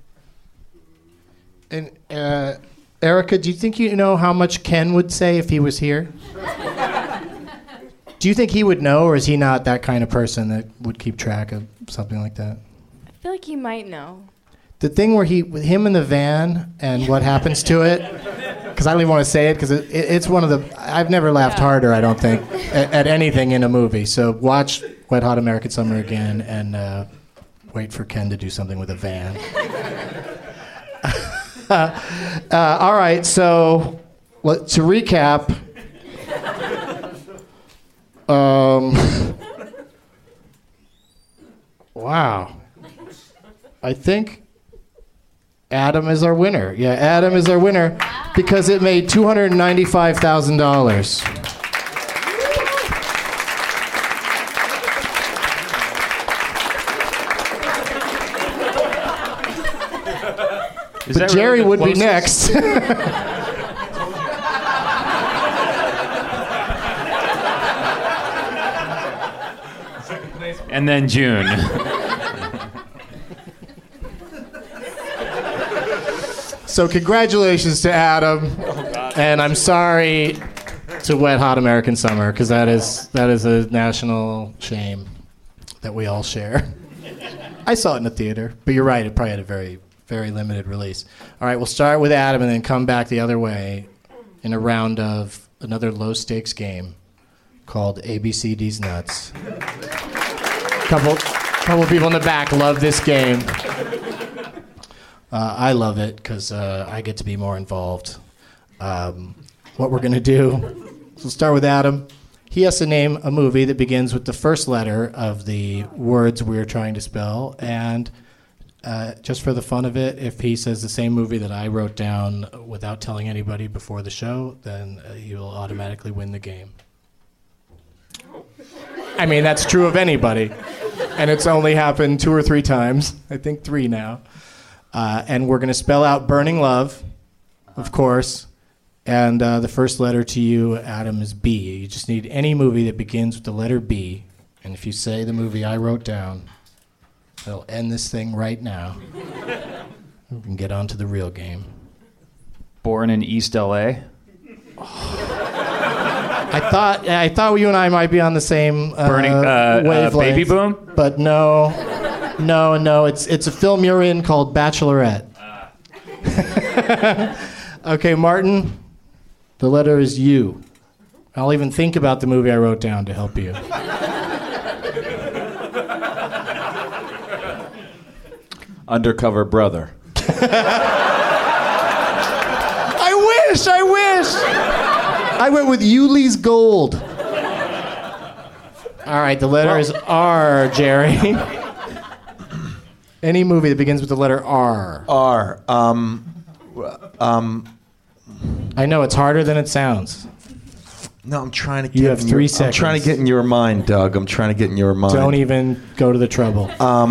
S5: And Erica, do you think you know how much Ken would say if he was here? Do you think he would know, or is he not that kind of person that would keep track of something like that?
S9: I feel like he might know.
S5: The thing where with him in the van and what happens to it, because I don't even want to say it, because it's one of the... I've never laughed harder, I don't think, at anything in a movie. So watch Wet Hot American Summer again and wait for Ken to do something with a van. All right, so to recap... Wow. I think Adam is our winner. Yeah, Adam is our winner because it made $295,000. But Jerry would be next.
S11: And then June.
S5: So congratulations to Adam, and I'm sorry to Wet Hot American Summer because that is a national shame that we all share. I saw it in the theater, but you're right, it probably had a very, very limited release. All right, we'll start with Adam and then come back the other way in a round of another low-stakes game called ABCD's Nuts. Couple people in the back love this game. I love it because I get to be more involved. What we're going to do, so we'll start with Adam. He has to name a movie that begins with the first letter of the words we're trying to spell. And just for the fun of it, if he says the same movie that I wrote down without telling anybody before the show, then he will automatically win the game. I mean, that's true of anybody. And it's only happened 2 or 3 times. I think 3 now. And we're going to spell out Burning Love, of course. And the first letter to you, Adam, is B. You just need any movie that begins with the letter B. And if you say the movie I wrote down, it'll end this thing right now. We can get on to the real game.
S11: Born in East L.A.?
S5: I thought you and I might be on the same wavelength.
S11: Baby Boom?
S5: But no. It's a film you're in called Bachelorette. Okay, Martin, the letter is U. I'll even think about the movie I wrote down to help you.
S10: Undercover Brother.
S5: I wish! I went with Yuli's Gold. All right, the letter is R, Jerry. Any movie that begins with the letter R.
S7: R.
S5: I know it's harder than it sounds.
S7: No, I'm trying to get
S5: You have 3 seconds.
S7: I'm trying to get in your mind, Doug. I'm trying to get in your mind.
S5: Don't even go to the trouble.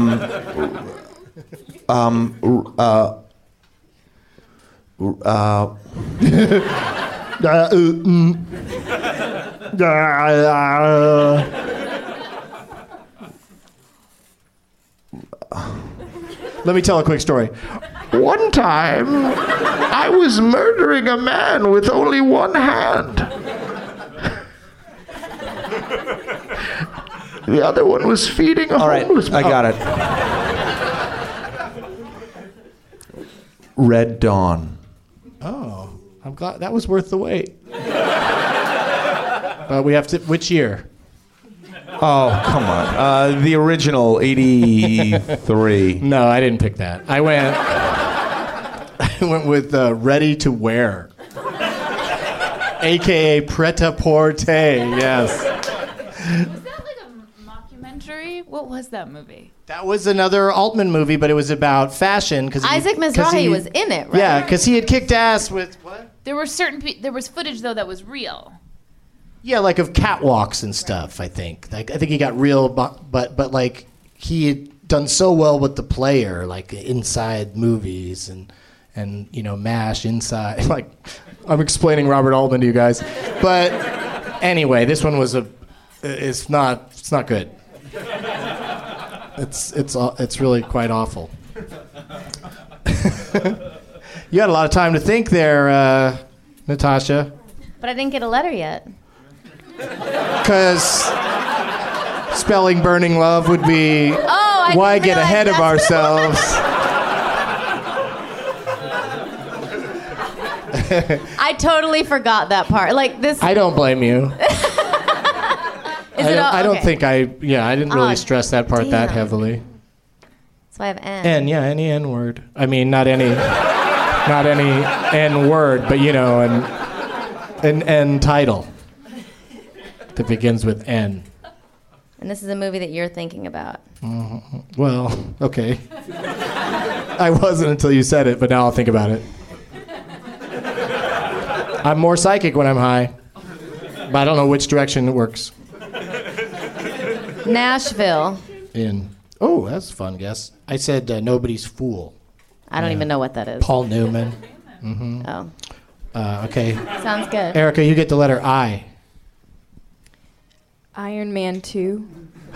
S5: Let me tell a quick story. One time, I was murdering a man with only one hand. The other one was feeding a homeless man.
S7: I got it. Red Dawn.
S5: Oh, I'm glad that was worth the wait. But we have to. Which year?
S7: Oh, come on. The original, 83.
S5: No, I didn't pick that. I went with Ready to Wear, a.k.a. Pret-a-Porter. Yes.
S6: Was that like a mockumentary? What was that movie?
S5: That was another Altman movie, but it was about fashion.
S8: Isaac Mizrahi was in it, right?
S5: Yeah, because he had kicked ass with what?
S6: There were there was footage though that was real.
S5: Yeah, like of catwalks and stuff. I think. Like I think he got real, but like he had done so well with The Player, like Inside movies and you know MASH, Inside. Like I'm explaining Robert Altman to you guys, but anyway, this one was it's not good. It's really quite awful. You had a lot of time to think there, Natasha.
S8: But I didn't get a letter yet.
S5: Because spelling Burning Love would be why get ahead of ourselves.
S8: I totally forgot that part. Like this.
S5: I don't blame you. I don't think I didn't really stress that part that heavily.
S8: So I have N.
S5: N, yeah, any N word. I mean, not any N word, but you know, an N title that begins with N.
S8: And this is a movie that you're thinking about.
S5: Well, okay. I wasn't until you said it, but now I'll think about it. I'm more psychic when I'm high, but I don't know which direction it works.
S8: Nashville.
S5: Oh, that's a fun guess. I said Nobody's Fool.
S8: I don't even know what that is.
S5: Paul Newman. Mm-hmm.
S8: Oh.
S5: Okay.
S8: Sounds good.
S5: Erica, you get the letter I.
S9: Iron Man 2.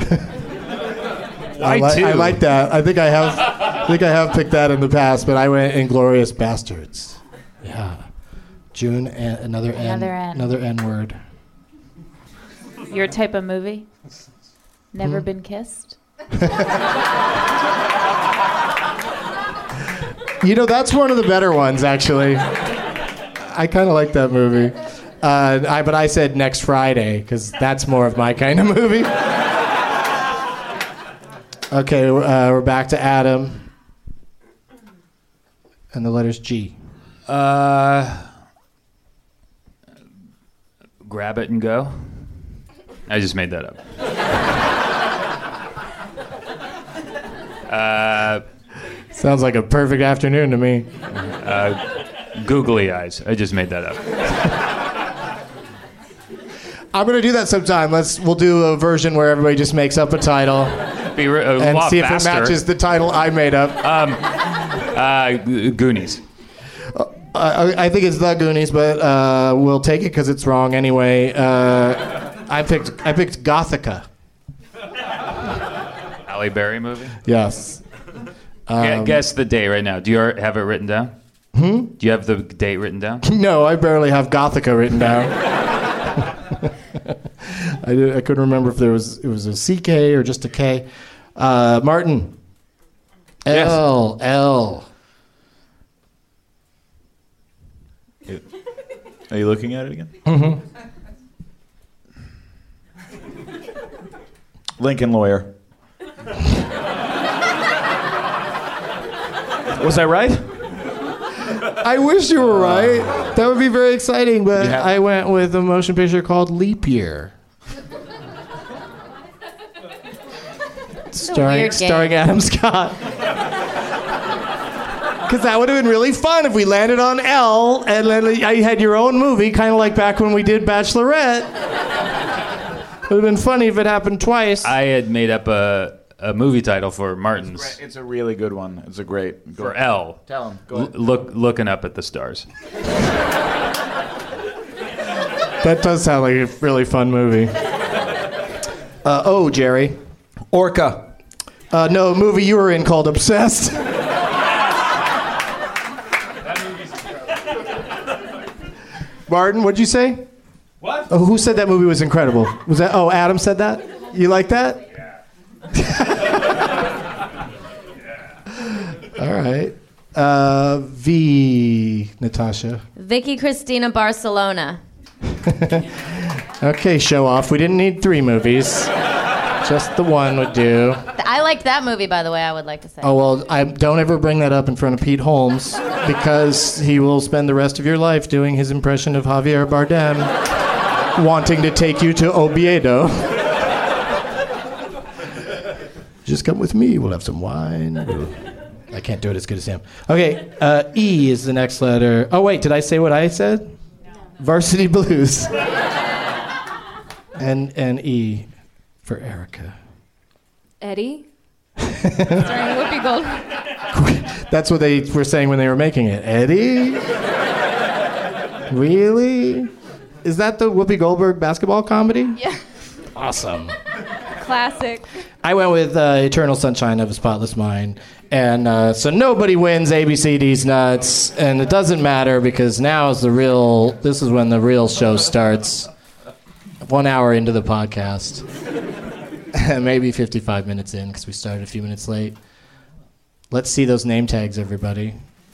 S5: I like that. I think I have picked that in the past, but I went Inglourious Bastards. Yeah. June, another N word.
S6: Your type of movie? Never been kissed?
S5: You know, that's one of the better ones, actually. I kind of like that movie. But I said Next Friday, because that's more of my kind of movie. Okay, we're back to Adam. And the letter's G.
S11: Grab it and go. I just made that up.
S5: Sounds like a perfect afternoon to me.
S11: Googly eyes. I just made that up.
S5: I'm gonna do that sometime. We'll do a version where everybody just makes up a title and see if it matches the title I made up.
S11: Goonies.
S5: I think it's The Goonies, but we'll take it because it's wrong anyway. I picked Gothica.
S11: Halle Berry movie?
S5: Yes.
S11: Guess the day right now. Do you have it written down? Do you have the date written down?
S5: No, I barely have Gothica written down. I couldn't remember if it was a CK or just a K. Martin.
S10: Yes.
S5: L.
S10: Are you looking at it again?
S5: Mm-hmm.
S10: Lincoln Lawyer. Was I right?
S5: I wish you were right. That would be very exciting, but I went with a motion picture called Leap Year. starring Adam Scott. Because that would have been really fun if we landed on L and then you had your own movie, kind of like back when we did Bachelorette. It would have been funny if it happened twice.
S11: I had made up a movie title for Martin's.
S10: It's a really good one. It's a great.
S11: For L.
S10: Tell him. Go ahead.
S11: Looking up at the stars.
S5: That does sound like a really fun movie. Jerry.
S7: Orca.
S5: No, a movie you were in called Obsessed. Martin, what'd you say?
S7: What?
S5: Oh, who said that movie was incredible? Was that? Oh, Adam said that? You like that? Yeah. All right. Natasha.
S8: Vicky Cristina Barcelona.
S5: Okay, show off. We didn't need 3 movies. Just the one would do.
S8: I liked that movie, by the way, I would like to say.
S5: Oh, well, don't ever bring that up in front of Pete Holmes because he will spend the rest of your life doing his impression of Javier Bardem, wanting to take you to Oviedo. Just come with me. We'll have some wine. I can't do it as good as him. Okay, E is the next letter. Oh, wait, did I say what I said? No. Varsity Blues. and E for Erica.
S9: Eddie? Starring Whoopi Goldberg.
S5: That's what they were saying when they were making it. Eddie? Really? Is that the Whoopi Goldberg basketball comedy?
S9: Yeah.
S5: Awesome.
S9: Classic.
S5: I went with Eternal Sunshine of a Spotless Mind. And so nobody wins ABCD's Nuts. And it doesn't matter because now is this is when the real show starts. 1 hour into the podcast. Maybe 55 minutes in because we started a few minutes late. Let's see those name tags, everybody.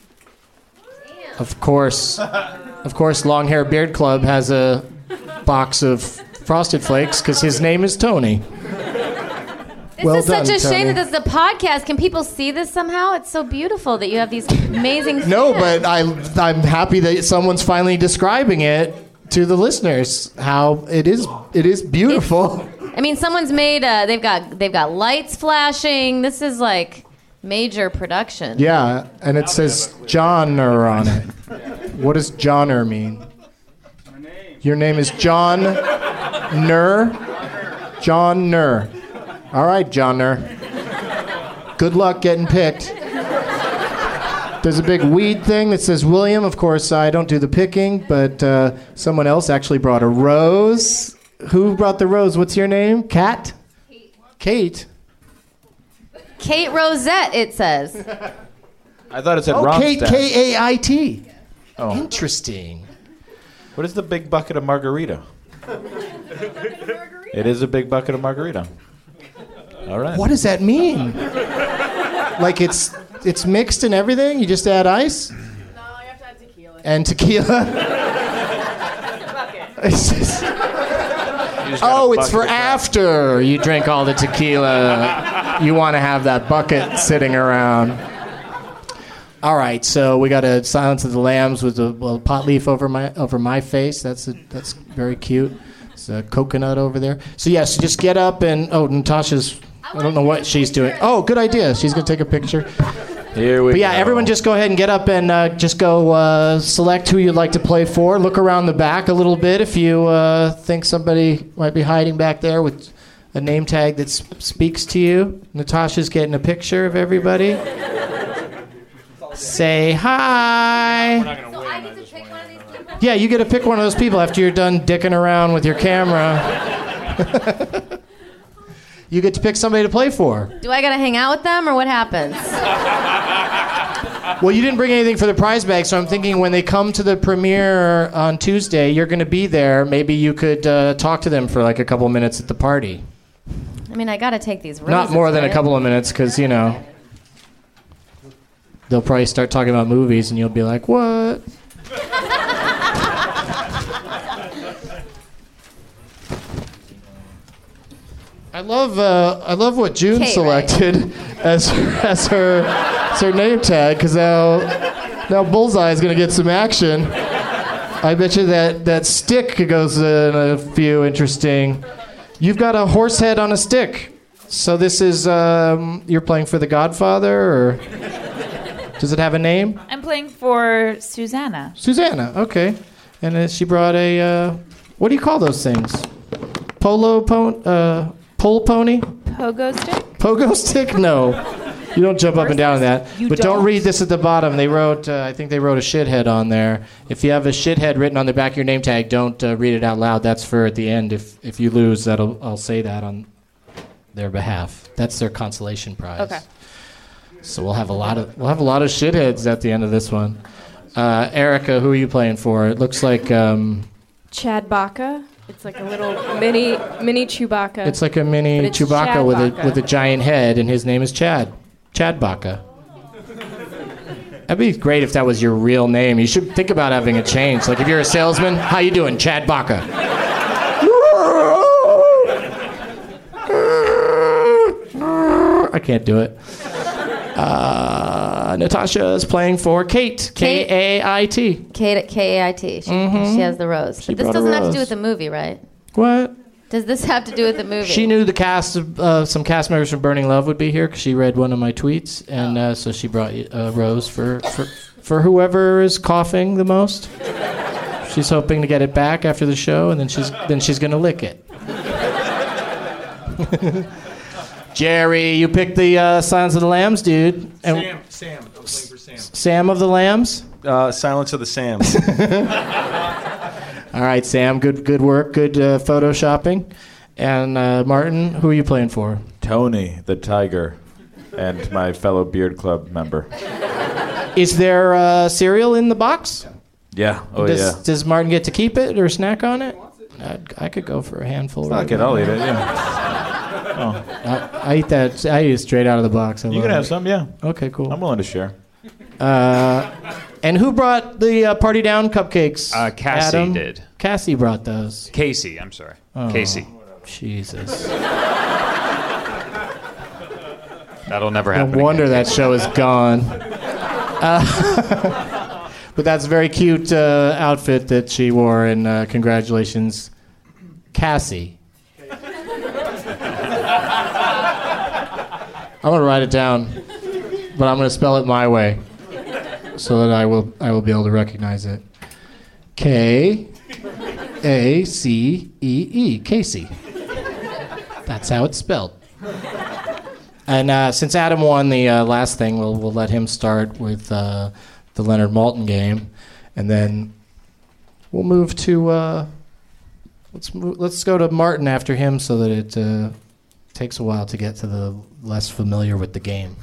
S5: Of course, Long Hair Beard Club has a box of Frosted Flakes because his name is Tony.
S8: This is such a shame that this is a podcast. Can people see this somehow? It's so beautiful that you have these amazing fans.
S5: No, but I'm happy that someone's finally describing it to the listeners. How it is beautiful.
S8: I mean, someone's made. They've got lights flashing. This is like major production.
S5: Yeah, and it says Johnner on it. What does Johnner mean? My name. Your name is John Ner. John Ner. All right, John Ner. Good luck getting picked. There's a big weed thing that says William. Of course, I don't do the picking, but someone else actually brought a rose. Who brought the rose? What's your name? Kat? Kate.
S8: Kate Rosette, it says.
S10: I thought it said
S5: Kate,
S10: Ronstadt.
S5: K-A-I-T.
S10: Oh.
S5: Interesting.
S10: What is the big bucket of margarita? It is a big bucket of margarita. All right.
S5: What does that mean? Like it's mixed and everything? You just add ice?
S9: No, you have to add tequila.
S5: And tequila? It's for after you drink all the tequila. You want to have that bucket sitting around. All right, so we got a Silence of the Lambs with a pot leaf over my face. That's very cute. It's a coconut over there. So yes, just get up and Natasha's. I don't know what she's doing. Oh, good idea. She's gonna take a picture.
S10: Here we go.
S5: Everyone just go ahead and get up and just go select who you'd like to play for. Look around the back a little bit if you think somebody might be hiding back there with a name tag that speaks to you. Natasha's getting a picture of everybody. Say hi.
S8: So I get to pick one of these people?
S5: Yeah, you get to pick one of those people after you're done dicking around with your camera. You get to pick somebody to play for.
S8: Do I got to hang out with them or what happens?
S5: Well, you didn't bring anything for the prize bag, so I'm thinking when they come to the premiere on Tuesday, you're going to be there. Maybe you could talk to them for like a couple minutes at the party.
S8: I mean, I got to take these roses.
S5: Not more than
S8: right?
S5: a couple of minutes, because, they'll probably start talking about movies, and you'll be like, what? I love what June
S8: Kate,
S5: selected as her name tag, because now Bullseye is going to get some action. I bet you that stick goes in a few interesting. You've got a horse head on a stick. So this is you're playing for The Godfather, or Does it have a name?
S6: I'm playing for Susanna.
S5: Susanna, okay. And she brought a, what do you call those things? Pole pony?
S6: Pogo stick?
S5: Pogo stick? No. You don't jump up and down on that. But don't read this at the bottom. They wrote, I think they wrote a shithead on there. If you have a shithead written on the back of your name tag, don't read it out loud. That's for at the end. If you lose, I'll say that on their behalf. That's their consolation prize.
S6: Okay.
S5: So we'll have a lot of shitheads at the end of this one. Erica, who are you playing for? It looks like
S9: Chad Baca. It's like a little mini Chewbacca.
S5: It's like a mini Chewbacca with a giant head, and his name is Chad. Chad Baca. That'd be great if that was your real name. You should think about having it changed. Like if you're a salesman, how you doing, Chad Baca? I can't do it. Natasha is playing for Kate. K-A-I-T.
S8: K-A-I-T. She has the rose. But this doesn't have to do with the movie, right?
S5: What?
S8: Does this have to do with the movie?
S5: She knew the cast of some cast members from Burning Love would be here because she read one of my tweets, and so she brought a rose for whoever is coughing the most. She's hoping to get it back after the show, and then she's gonna lick it. Jerry, you picked the Silence of the Lambs, dude.
S7: And Sam. I'm playing for Sam.
S5: Sam of the Lambs?
S7: Silence of the Sams.
S5: All right, Sam. Good work. Good photoshopping. And Martin, who are you playing for?
S10: Tony the Tiger, and my fellow Beard Club member.
S5: Is there cereal in the box?
S10: Yeah.
S5: Does Martin get to keep it or snack on it? I could go for a handful.
S10: Fuck it, I'll eat it. Yeah. Oh.
S5: I eat that. I eat it straight out of the box.
S10: You can have some, yeah.
S5: Okay, cool.
S10: I'm willing to share.
S5: And who brought the Party Down cupcakes?
S11: Cassie
S5: Adam?
S11: did.
S5: Cassie brought those.
S11: Casey, I'm sorry.
S5: Oh,
S11: Casey.
S5: Jesus.
S11: That'll never happen.
S5: No wonder
S11: again.
S5: that show is gone. But that's a very cute outfit that she wore, and congratulations, Cassie. I'm gonna write it down, but I'm gonna spell it my way, so that I will be able to recognize it. K-A-C-E-E, Casey. That's how it's spelled. And since Adam won the last thing, we'll let him start with the Leonard Maltin game, and then we'll move to let's go to Martin after him, so that it takes a while to get to the less familiar with the game.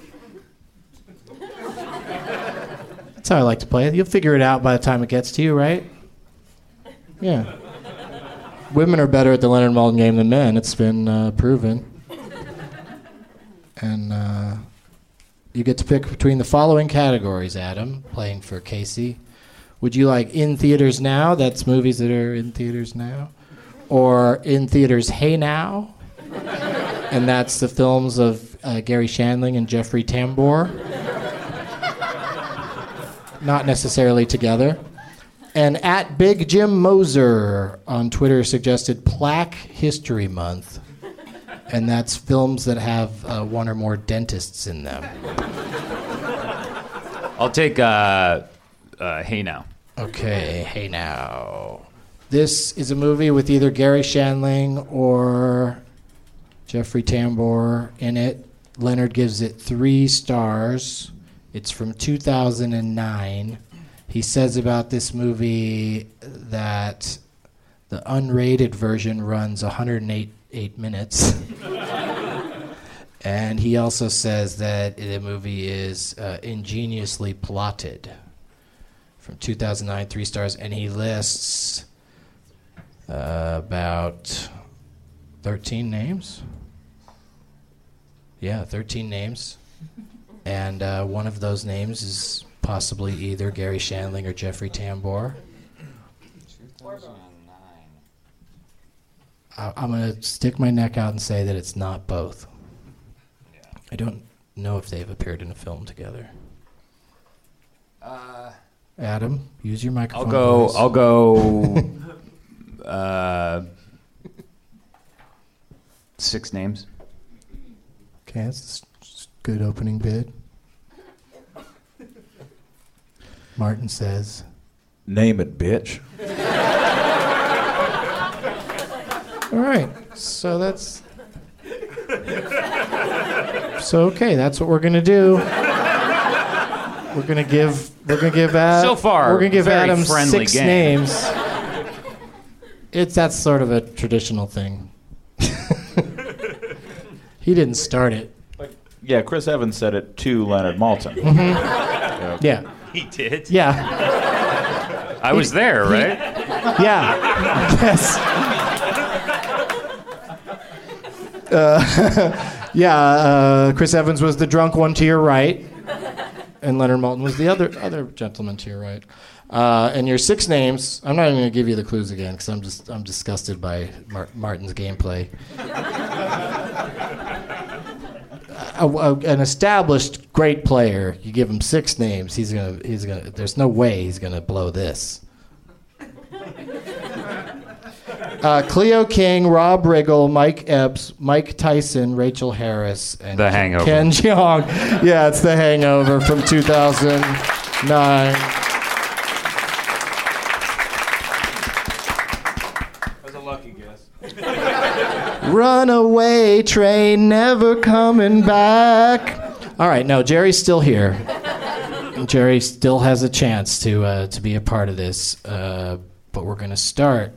S5: That's how I like to play it. You'll figure it out by the time it gets to you, right? Yeah. Women are better at the Leonard Maltin game than men. It's been proven. And you get to pick between the following categories, Adam, playing for Casey. Would you like in theaters now? That's movies that are in theaters now. Or in theaters hey now? And that's the films of Gary Shandling and Jeffrey Tambor. Not necessarily together. And at Big Jim Moser on Twitter suggested Plaque History Month. And that's films that have one or more dentists in them.
S11: I'll take Hey Now.
S5: Okay, Hey Now. This is a movie with either Gary Shandling or Jeffrey Tambor in it. Leonard gives it 3 stars. It's from 2009. He says about this movie that the unrated version runs 108 minutes. And he also says that the movie is ingeniously plotted. From 2009, 3 stars. And he lists about 13 names. Yeah, 13 names. And one of those names is possibly either Gary Shandling or Jeffrey Tambor.
S12: 2009.
S5: I'm going to stick my neck out and say that it's not both. Yeah. I don't know if they've appeared in a film together. Adam, use your microphone.
S11: I'll go 6 names.
S5: Okay, that's a good opening bid. Martin says,
S10: "Name it, bitch."
S5: All right, so that's... So okay, that's what we're gonna do. We're gonna give Adam.
S11: So far,
S5: we're gonna give
S11: very
S5: Adam
S11: friendly
S5: 6
S11: game.
S5: names. That's sort of a traditional thing. He didn't start it.
S10: Yeah, Chris Evans said it to Leonard Maltin.
S5: Mm-hmm. Yeah.
S11: He did?
S5: Yeah.
S11: I was there, right?
S5: Yeah. Yes. Chris Evans was the drunk one to your right, and Leonard Maltin was the other gentleman to your right. And your 6 names, I'm not even going to give you the clues again because I'm disgusted by Martin's gameplay. An established great player, you give him 6 names, he's gonna. There's no way he's gonna blow this. Cleo King, Rob Riggle, Mike Epps, Mike Tyson, Rachel Harris, and
S11: The Hangover.
S5: Ken Jeong. Yeah, it's The Hangover from 2009.
S10: That was a lucky guess.
S5: Runaway train, never coming back. All right, no, Jerry's still here. Jerry still has a chance to be a part of this, but we're going to start.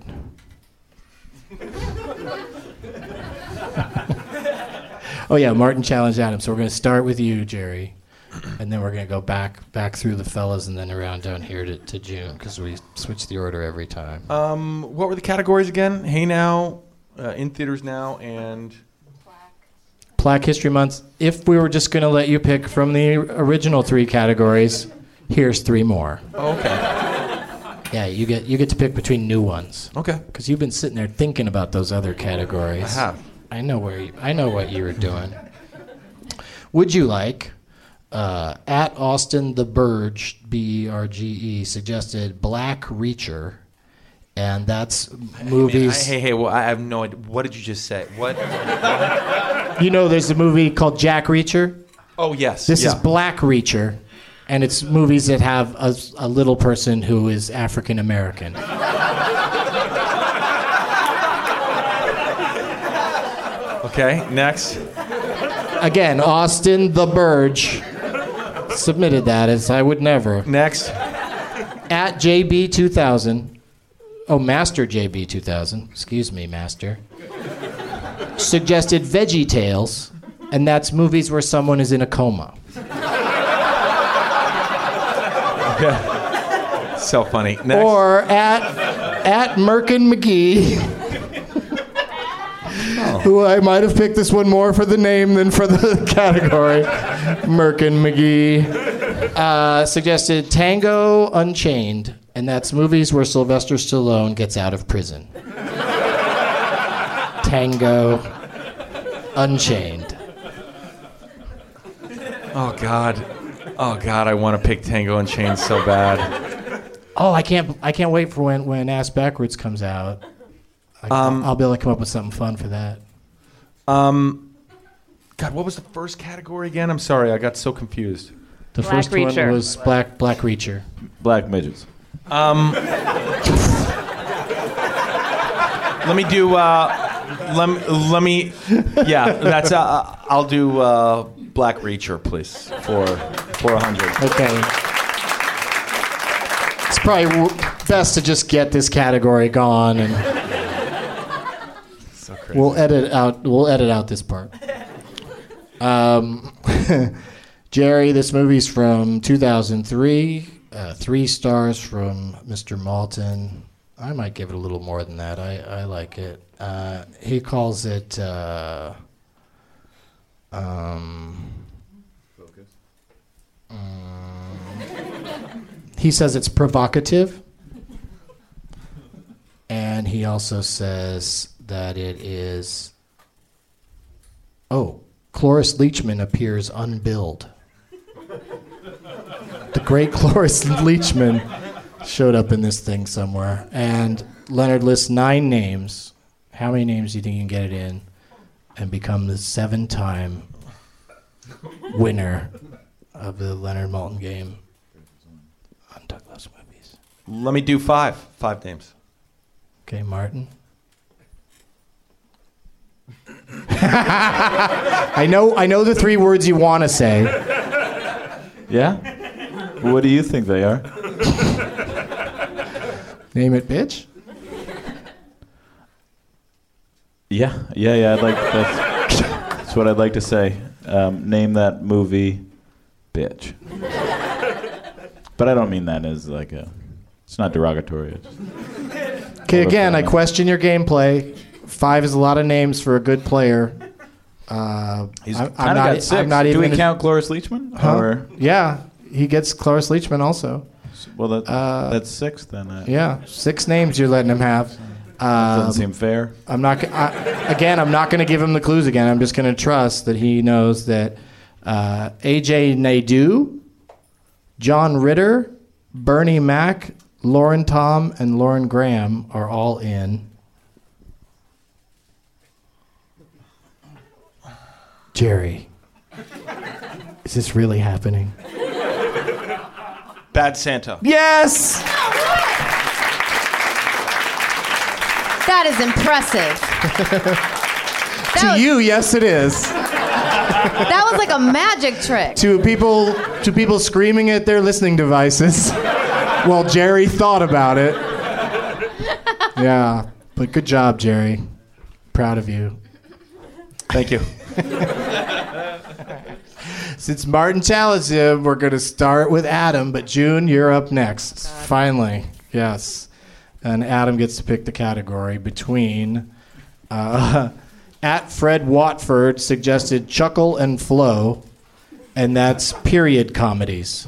S5: Oh yeah, Martin challenged Adam, so we're going to start with you, Jerry, and then we're going to go back through the fellas and then around down here to June because we switch the order every time.
S7: What were the categories again? Hey Now, in theaters now, and
S5: Black History Month. If we were just going to let you pick from the original 3 categories, here's 3 more.
S7: Okay.
S5: Yeah, you get to pick between new ones.
S7: Okay.
S5: Because you've been sitting there thinking about those other categories.
S7: I have.
S5: I know what you were doing. Would you like at Austin the Burge BRGE suggested Black Reacher, and that's movies.
S7: Well, I have no idea. What did you just say? What?
S5: You know, there's a movie called Jack Reacher.
S7: Oh yes.
S5: This is Black Reacher, and it's movies that have a little person who is African American.
S7: Okay, next.
S5: Again, Austin the Burge submitted that as I would never.
S7: Next.
S5: At JB2000. Oh, Master JB2000. Excuse me, Master. Suggested Veggie Tales, and that's movies where someone is in a coma.
S7: Okay. So funny. Next.
S5: Or at Merkin McGee, who I might have picked this one more for the name than for the category. Merkin McGee suggested Tango Unchained, and that's movies where Sylvester Stallone gets out of prison. Tango Unchained.
S7: Oh God, I want to pick Tango Unchained so bad.
S5: Oh, I can't wait for when Ass Backwards comes out. I'll be able to come up with something fun for that.
S7: God, what was the first category again? I'm sorry, I got so confused.
S5: The
S6: Black
S5: first
S6: Reacher.
S5: one was Black Reacher.
S10: Black midgets.
S7: Let me do. Let me. Yeah, that's. I'll do Black Reacher, please, for 100.
S5: Okay. It's probably best to just get this category gone, and
S7: So crazy.
S5: we'll edit out this part. Jerry, this movie's from 2003. 3 stars from Mr. Maltin. I might give it a little more than that. I like it. He calls it.
S10: Focus.
S5: He says it's provocative. And he also says that it is. Oh, Cloris Leachman appears unbilled. The great Cloris Leachman showed up in this thing somewhere. And Leonard lists 9 names. How many names do you think you can get it in and become the 7-time winner of the Leonard Maltin game? Doug Loves Movies.
S7: Let me do 5. 5 names.
S5: Okay, Martin. I know the 3 words you want to say.
S10: Yeah? What do you think they are?
S5: Name it, bitch.
S10: Yeah. I'd like that's what I'd like to say. Name that movie, bitch. But I don't mean that as like it's not derogatory.
S5: Okay, again, I question your gameplay. 5 is a lot of names for a good player.
S10: He's kind of got 6.
S5: I'm not
S10: do
S5: even
S10: we count Cloris Leachman?
S5: Huh?
S10: Or?
S5: Yeah, he gets Cloris Leachman also.
S10: Well, that's 6 then.
S5: Yeah, 6 names you're letting him have.
S10: Doesn't seem fair.
S5: I'm not going to give him the clues again. I'm just going to trust that he knows that AJ Naidoo, John Ritter, Bernie Mac, Lauren Tom, and Lauren Graham are all in. Jerry, is this really happening?
S7: Bad Santa.
S5: Yes!
S8: That is impressive.
S5: To you, yes, it is.
S8: That was like a magic trick.
S5: To people screaming at their listening devices while Jerry thought about it. Yeah, but good job, Jerry. Proud of you.
S7: Thank you.
S5: Since Martin challenged him, we're going to start with Adam, but June, you're up next. Finally, yes. And Adam gets to pick the category between... at Fred Watford suggested Chuckle and Flow, and that's period comedies.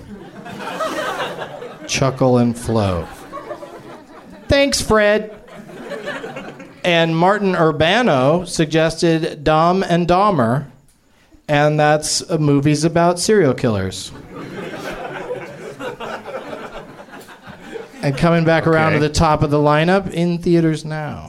S5: Chuckle and Flow. Thanks, Fred. And Martin Urbano suggested Dumb and Dahmer, and that's movies about serial killers. And coming back around to the top of the lineup, in theaters now.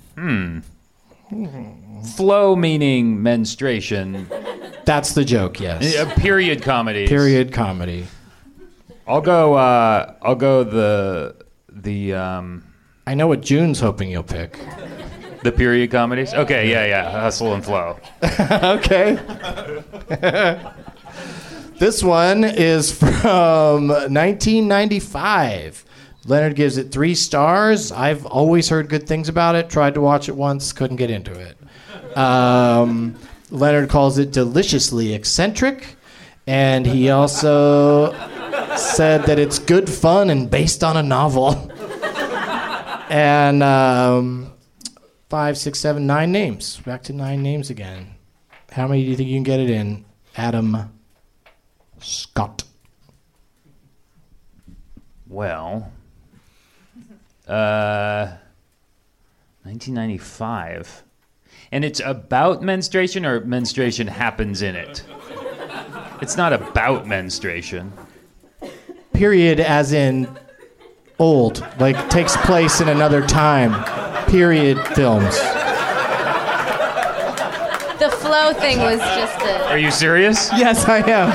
S11: Flow meaning menstruation.
S5: That's the joke, yes.
S11: Period comedies.
S5: Period comedy.
S11: I'll go the
S5: I know what June's hoping you'll pick.
S11: The period comedies? Okay, yeah. Hustle and Flow.
S5: Okay. This one is from 1995. Leonard gives it 3 stars. I've always heard good things about it. Tried to watch it once, couldn't get into it. Leonard calls it deliciously eccentric, and he also said that it's good fun and based on a novel. And 5, 6, 7, 9 names. Back to 9 names again. How many do you think you can get it in? Adam Scott.
S11: Well, 1995. And it's about menstruation, or menstruation happens in it? It's not about menstruation.
S5: Period as in old, like takes place in another time. Period films.
S8: The Flow thing was just a...
S11: Are you serious?
S5: Yes, I am.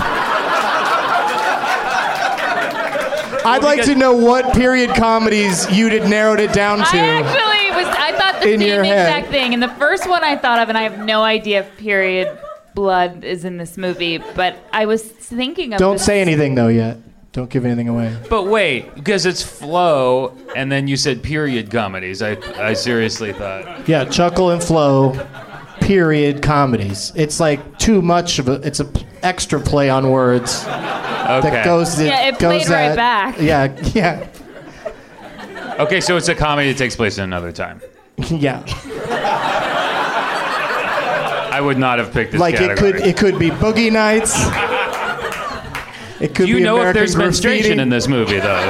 S5: I'd like to know what period comedies you'd had narrowed it down to.
S6: I thought the
S5: in
S6: same
S5: your head.
S6: exact thing. And the first one I thought of, and I have no idea if period blood is in this movie, but I was thinking of
S5: Don't say anything, though, yet. Don't give anything away.
S11: But wait, because it's Flow, and then you said period comedies. I seriously thought.
S5: Yeah, Chuckle and Flow, period comedies. It's like too much of it's an extra play on words.
S11: Okay.
S5: That goes.
S6: It played right back.
S5: Yeah.
S11: Okay, so it's a comedy that takes place in another time.
S5: Yeah.
S11: I would not have picked this
S5: like
S11: category.
S5: it could be Boogie Nights. It could
S11: Do you
S5: be
S11: know
S5: American
S11: if there's
S5: Graffiti.
S11: menstruation in this movie, though?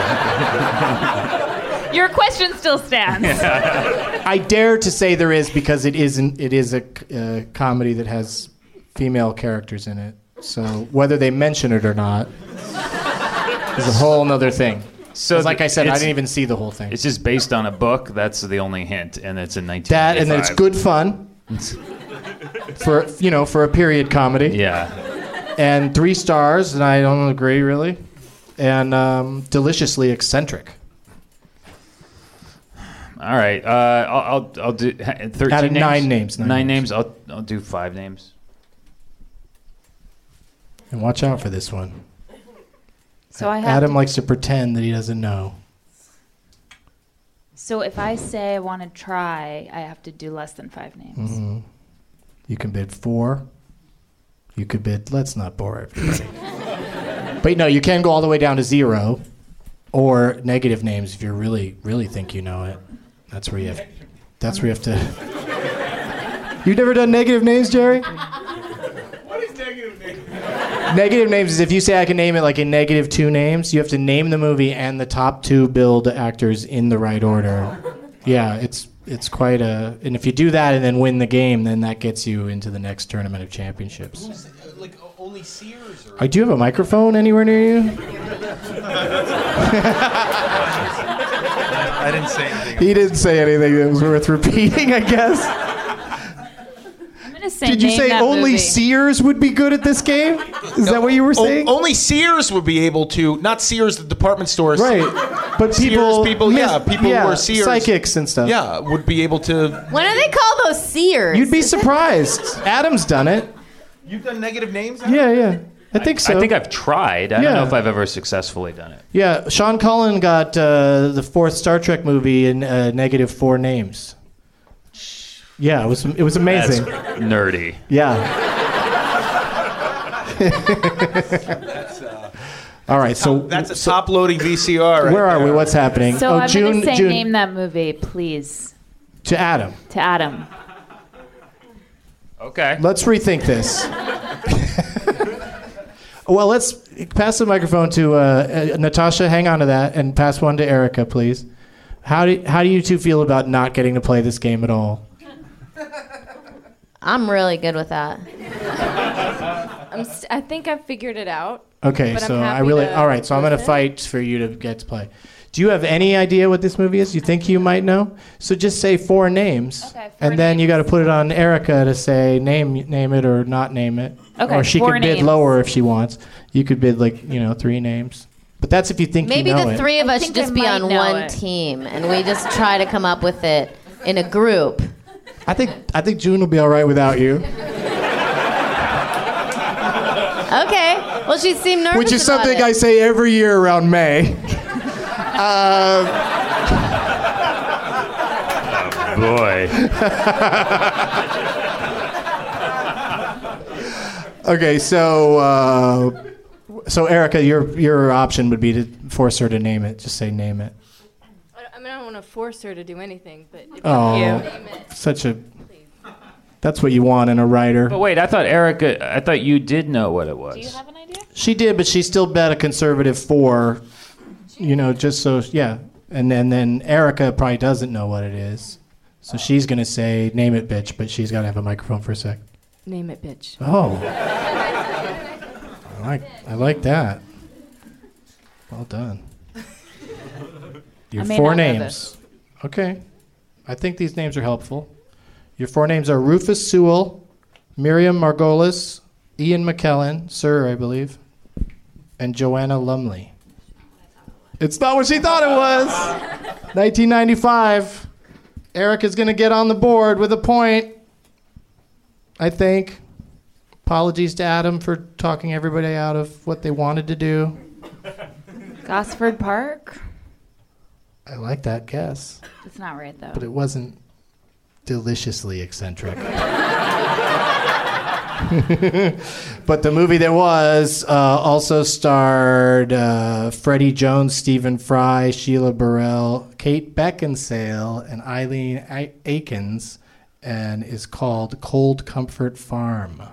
S6: Your question still stands.
S5: I dare to say there is, because it is a comedy that has female characters in it. So whether they mention it or not is a whole nother thing. So, like I said, I didn't even see the whole thing.
S11: It's just based on a book. That's the only hint, and it's in 1995.
S5: That, and then it's good fun for a period comedy.
S11: Yeah.
S5: And 3 stars, and I don't agree really. and deliciously eccentric.
S11: All right. I'll do 13
S5: Out of
S11: names.
S5: 9 names.
S11: 9 names. I'll do 5 names.
S5: And watch out for this one.
S6: So I have
S5: Adam
S6: to-
S5: likes to pretend that he doesn't know.
S6: So if I say I want to try, I have to do less than 5 names.
S5: Mm-hmm. You can bid 4. You could bid. Let's not bore everybody. But no, you can go all the way down to 0, or negative names if you really, really think you know it. That's where you have. That's where you have to. You've never done negative names, Jerry?
S7: What is negative names?
S5: Negative names is if you say I can name it like in negative 2 names, you have to name the movie and the top 2 billed actors in the right order. Yeah, it's quite a. And if you do that and then win the game, then that gets you into the next tournament of championships.
S7: Like only Sears? Or...
S5: I do you have a microphone anywhere near you?
S7: I didn't say anything.
S5: He didn't say anything that was worth repeating, I guess.
S6: I'm going to say
S5: Did you
S6: name
S5: say
S6: that
S5: only
S6: movie.
S5: Sears would be good at this game? Is that what you were saying?
S7: Only Sears would be able to, not Sears, the department stores.
S5: Right. But
S7: Sears people who are Sears.
S5: Psychics and stuff.
S7: Yeah, would be able to.
S8: When do they call those Sears?
S5: You'd be surprised. Adam's done it.
S7: You've done negative names?
S5: Yeah. I think so.
S11: I think I've tried. I don't
S5: Yeah.
S11: know if I've ever successfally done it.
S5: Yeah, Sean Cullen got the 4th Star Trek movie in negative 4 names. Yeah, it was amazing.
S11: That's nerdy.
S5: Yeah. All right, so
S7: That's a top-loading VCR. Right
S5: where are we?
S7: there.
S5: What's happening?
S6: So I'm going to say
S5: June
S6: name that movie, please.
S5: to Adam.
S6: To Adam.
S11: Okay.
S5: Let's rethink this. Well, let's pass the microphone to Natasha. Hang on to that, and pass one to Erica, please. How do you two feel about not getting to play this game at all?
S8: I'm really good with that.
S9: I think I've figured it out.
S5: Okay,
S9: but I'm
S5: so
S9: happy
S5: all right, so I'm going to
S9: listen.
S5: fight for you to get to play. Do you have any idea what this movie is? You think you might know? So just say 4 names,
S6: Okay, 4
S5: and then you
S6: names.
S5: got to put it on Erica to say name it or not name it.
S6: Okay,
S5: or she
S6: 4
S5: could bid
S6: names.
S5: lower if she wants. You could bid 3 names. But that's if you think
S8: Maybe
S5: you know
S8: the
S5: it.
S8: 3 of
S6: I
S8: us
S6: think
S8: should just
S6: I
S8: be
S6: might
S8: on
S6: know
S8: one
S6: it.
S8: team, and we just try to come up with it in a group.
S5: I think June will be all right without you.
S8: Okay. Well, she seemed nervous.
S5: Which is
S8: about
S5: something
S8: it.
S5: I say every year around May.
S11: Boy.
S5: Okay, so Erica, your option would be to force her to name it. Just say name it.
S9: I mean, I don't want to force her to do anything, but if
S5: Oh,
S9: you name it,
S5: such a. That's what you want in a writer.
S11: But wait, I thought you did know what it was.
S6: Do you have an idea?
S5: She did, but she still bet a conservative 4. Just so and then Erica probably doesn't know what it is, so she's gonna say name it, bitch. But she's got to have a microphone for a sec.
S9: name it, bitch.
S5: Oh, I like that. Well done. Your
S6: I may
S5: 4
S6: not know
S5: names.
S6: this.
S5: Okay, I think these names are helpful. Your 4 names are Rufus Sewell, Miriam Margolis, Ian McKellen, Sir, I believe, and Joanna Lumley. It's not what she thought it was. 1995. Erica's going to get on the board with a point, I think. Apologies to Adam for talking everybody out of what they wanted to do.
S6: Gosford Park?
S5: I like that guess,
S6: It's not right, though.
S5: but it wasn't deliciously eccentric. But the movie that was also starred Freddie Jones, Stephen Fry, Sheila Burrell, Kate Beckinsale, and Eileen Akins, and is called Cold Comfort Farm.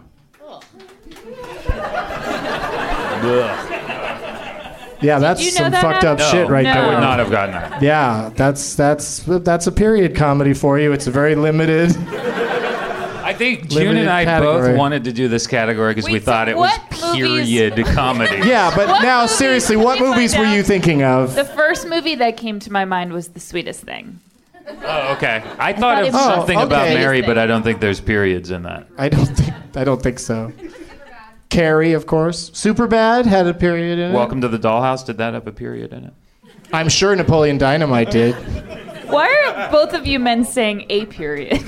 S5: Yeah, that's
S6: you know
S5: some
S6: that,
S5: fucked up
S11: No,
S5: shit right
S6: no.
S5: there.
S11: I would not have gotten that.
S5: Yeah, that's a period comedy for you. It's a very limited.
S11: I think June
S5: Limited
S11: and I
S5: category.
S11: both wanted to do this category because we
S6: Wait,
S11: thought
S6: so
S11: it was
S6: what movies-
S11: period comedy.
S5: Yeah, but
S6: What
S5: now
S6: movies-
S5: seriously,
S6: can
S5: what
S6: we
S5: movies
S6: find
S5: were you
S6: out?
S5: thinking of?
S6: The first movie that came to my mind was The Sweetest Thing.
S11: Oh, okay. I thought of
S6: it was
S11: something
S5: okay.
S11: about Mary, but I don't think there's periods in that.
S5: I don't think so. Carrie, of course. Superbad had a period in it.
S11: Welcome to the Dollhouse. Did that have a period in it?
S5: I'm sure Napoleon Dynamite did.
S6: Why are both of you men saying a period?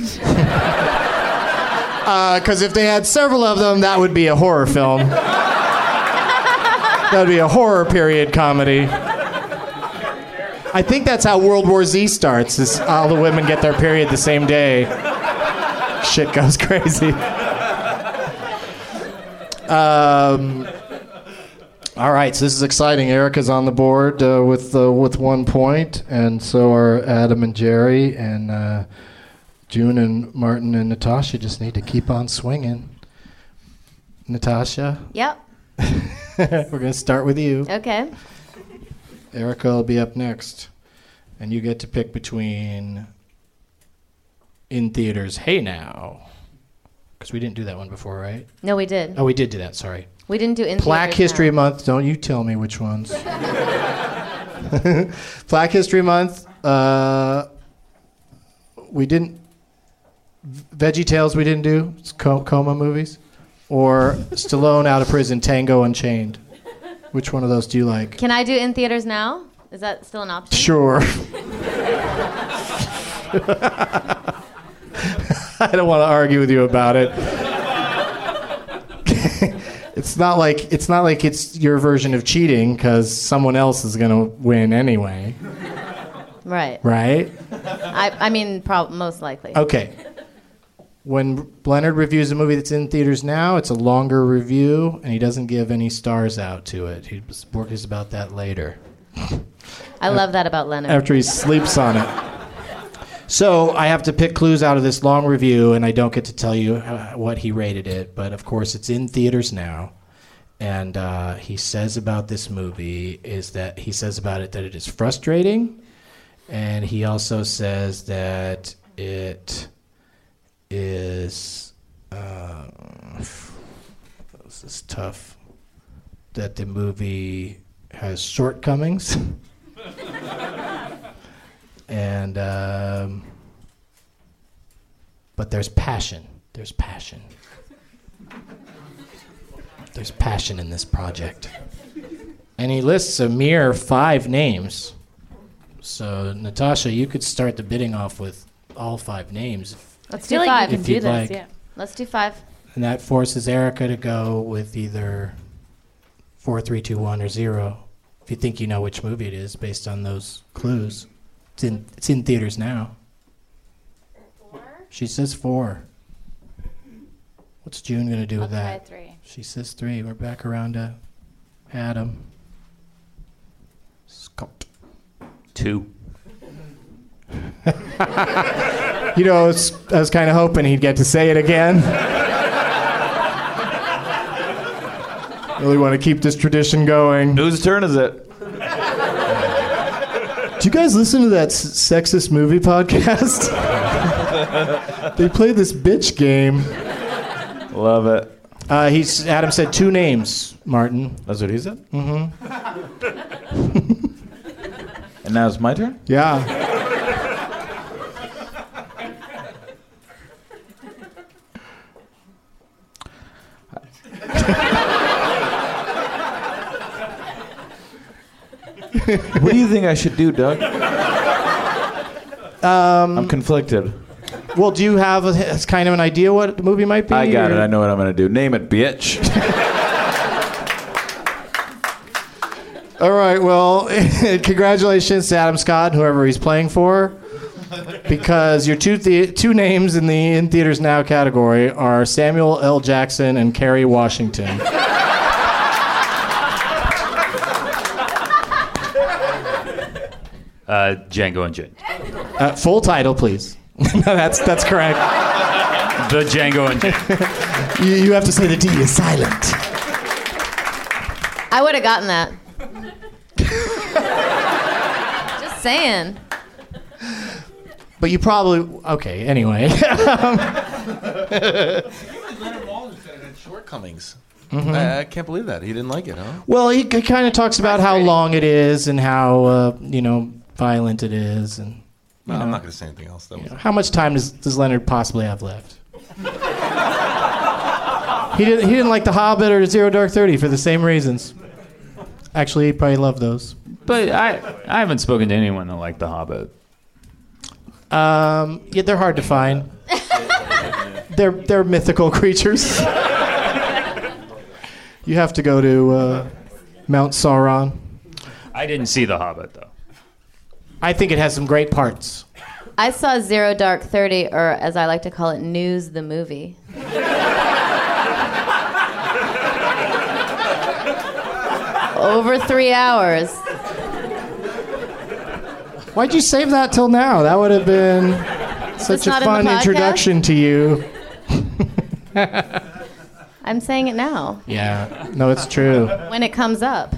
S5: Because if they had several of them, that would be a horror film. That would be a horror period comedy. I think that's how World War Z starts, is all the women get their period the same day. Shit goes crazy. All right, so this is exciting. Erica's on the board with 1 point, and so are Adam and Jerry, and June and Martin and Natasha just need to keep on swinging. Natasha?
S8: Yep.
S5: We're going to start with you.
S8: Okay.
S5: Erica will be up next, and you get to pick between in theaters. Hey now. Because we didn't do that one before, right?
S8: No, we did.
S5: Oh, we did do that, sorry.
S8: We didn't do in
S5: Black
S8: theaters
S5: History
S8: now.
S5: Month. Don't you tell me which ones. Black History Month. We didn't. VeggieTales we didn't do. It's coma movies. Or Stallone Out of Prison, Tango Unchained. Which one of those do you like?
S8: Can I do in theaters now? Is that still an option?
S5: Sure. I don't want to argue with you about it. It's not like it's your version of cheating because someone else is going to win anyway.
S8: Right.
S5: Right?
S8: I mean, most likely.
S5: Okay. When Leonard reviews a movie that's in theaters now, it's a longer review, and he doesn't give any stars out to it. He works about that later.
S8: I love that about Leonard.
S5: After he sleeps on it. So I have to pick clues out of this long review, and I don't get to tell you what he rated it. But, of course, it's in theaters now. And he says about this movie that it is frustrating. And he also says that it is... this is tough. That the movie has shortcomings. And but there's passion. There's passion. There's passion in this project. And he lists a mere 5 names. So Natasha, you could start the bidding off with all 5 names.
S8: Let's do 5.
S6: If you'd like. Yeah.
S8: Let's do 5.
S5: And that forces Erica to go with either 4, 3, 2, 1, or 0. If you think you know which movie it is based on those clues. It's in theaters now.
S8: 4?
S5: She says 4. What's June going to do with that?
S6: Try 3.
S5: She says 3. We're back around to Adam. Scott.
S11: 2.
S5: You know, I was kind of hoping he'd get to say it again. Really want to keep this tradition going.
S10: Whose turn is it?
S5: Do you guys listen to that sexist movie podcast? They play this bitch game.
S10: Love it.
S5: Adam said 2 names, Martin.
S10: That's what he said?
S5: Mm-hmm.
S10: And now it's my turn?
S5: Yeah.
S10: What do you think I should do, Doug? I'm conflicted.
S5: Well, do you have kind of an idea what the movie might be?
S10: I got it. I know what I'm going to do. Name it, bitch.
S5: All right. Well, congratulations to Adam Scott, whoever he's playing for, because your two names in the In Theaters Now category are Samuel L. Jackson and Kerry Washington.
S11: Django Unchained.
S5: Full title, please. No, that's correct.
S11: The Django Unchained.
S5: You have to say the D is silent.
S8: I would have gotten that. Just saying.
S5: But you probably... Okay, anyway.
S12: Leonard Maltin said it had shortcomings.
S5: Mm-hmm.
S12: I can't believe that. He didn't like it, huh?
S5: Well, he kind of talks about how long it is and how, violent it is. And
S12: I'm not going to say anything else, though.
S5: How much time does Leonard possibly have left? He didn't like The Hobbit or Zero Dark 30 for the same reasons. Actually, he probably loved those.
S11: But I haven't spoken to anyone that liked The Hobbit.
S5: Yeah, they're hard to find. They're mythical creatures. You have to go to Mount Sauron.
S11: I didn't see The Hobbit, though.
S5: I think it has some great parts.
S8: I saw Zero Dark 30, or as I like to call it, News the Movie. Over 3 hours.
S5: Why'd you save that till now? That would have been such a fun introduction to you.
S8: I'm saying it now.
S5: Yeah, no, it's true.
S8: When it comes up.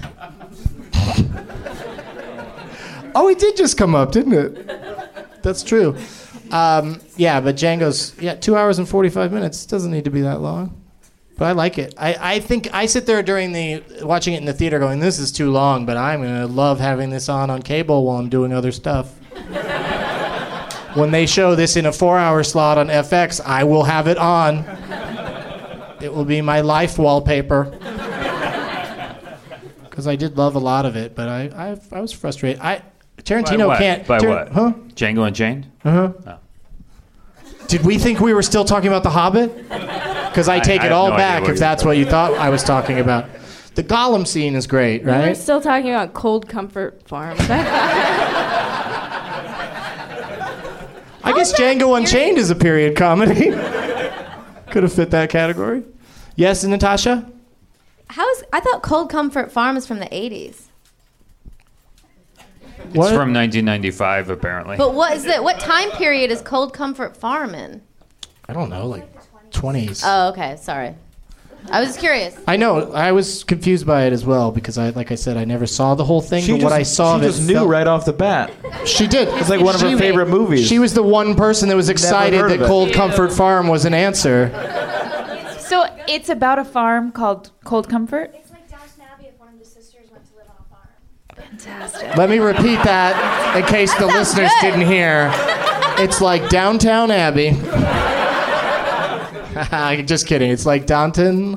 S5: Oh, it did just come up, didn't it? That's true. Yeah, but Django's 2 hours and 45 minutes. Doesn't need to be that long. But I like it. I think I sit there watching it in the theater going, this is too long, but I'm going to love having this on cable while I'm doing other stuff. When they show this in a 4-hour slot on FX, I will have it on. It will be my life wallpaper. Because I did love a lot of it, but I was frustrated. Tarantino can't...
S11: By what?
S5: Huh?
S11: Django Unchained?
S5: Uh-huh.
S11: Oh.
S5: Did we think we were still talking about The Hobbit? Because I take it all back if that's what you thought I was talking about. The Gollum scene is great, right?
S9: We're still talking about Cold Comfort Farm.
S5: I guess Django Unchained is a period comedy. Could have fit that category. Yes, Natasha?
S8: I thought Cold Comfort Farm is from the 80s.
S11: It's from 1995, apparently.
S8: But what time period is Cold Comfort Farm in?
S5: I don't know, like 20s.
S8: Oh, okay. Sorry. I was just curious.
S5: I know. I was confused by it as well because, like I said, I never saw the whole thing. But what I saw,
S10: she just knew right off the bat.
S5: She did.
S10: It's like one of her favorite movies.
S5: She was the one person that was excited that Cold Comfort Farm was an answer.
S6: So it's about a farm called Cold Comfort?
S13: It's like Downton Abbey if one of the sisters went to live on a farm.
S6: Fantastic.
S5: Let me repeat that in case the listeners didn't hear. It's like Downtown Abbey. Just kidding. It's like Downton.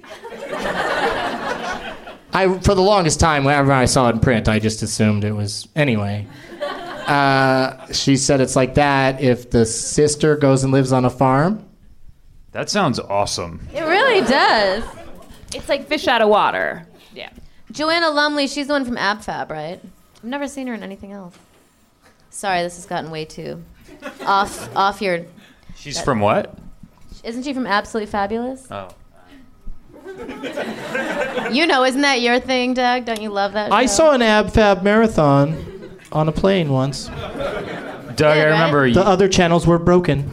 S5: For the longest time, whenever I saw it in print, I just assumed it was. Anyway, she said it's like that if the sister goes and lives on a farm.
S11: That sounds awesome.
S8: It really does.
S6: It's like fish out of water. Yeah.
S8: Joanna Lumley, she's the one from Ab Fab, right? I've never seen her in anything else. Sorry, this has gotten way too off your...
S11: She's from what?
S8: Isn't she from Absolutely Fabulous?
S11: Oh.
S8: Isn't that your thing, Doug? Don't you love that show?
S5: I saw an Ab Fab marathon on a plane once.
S11: Doug, I remember...
S5: The other channels were broken.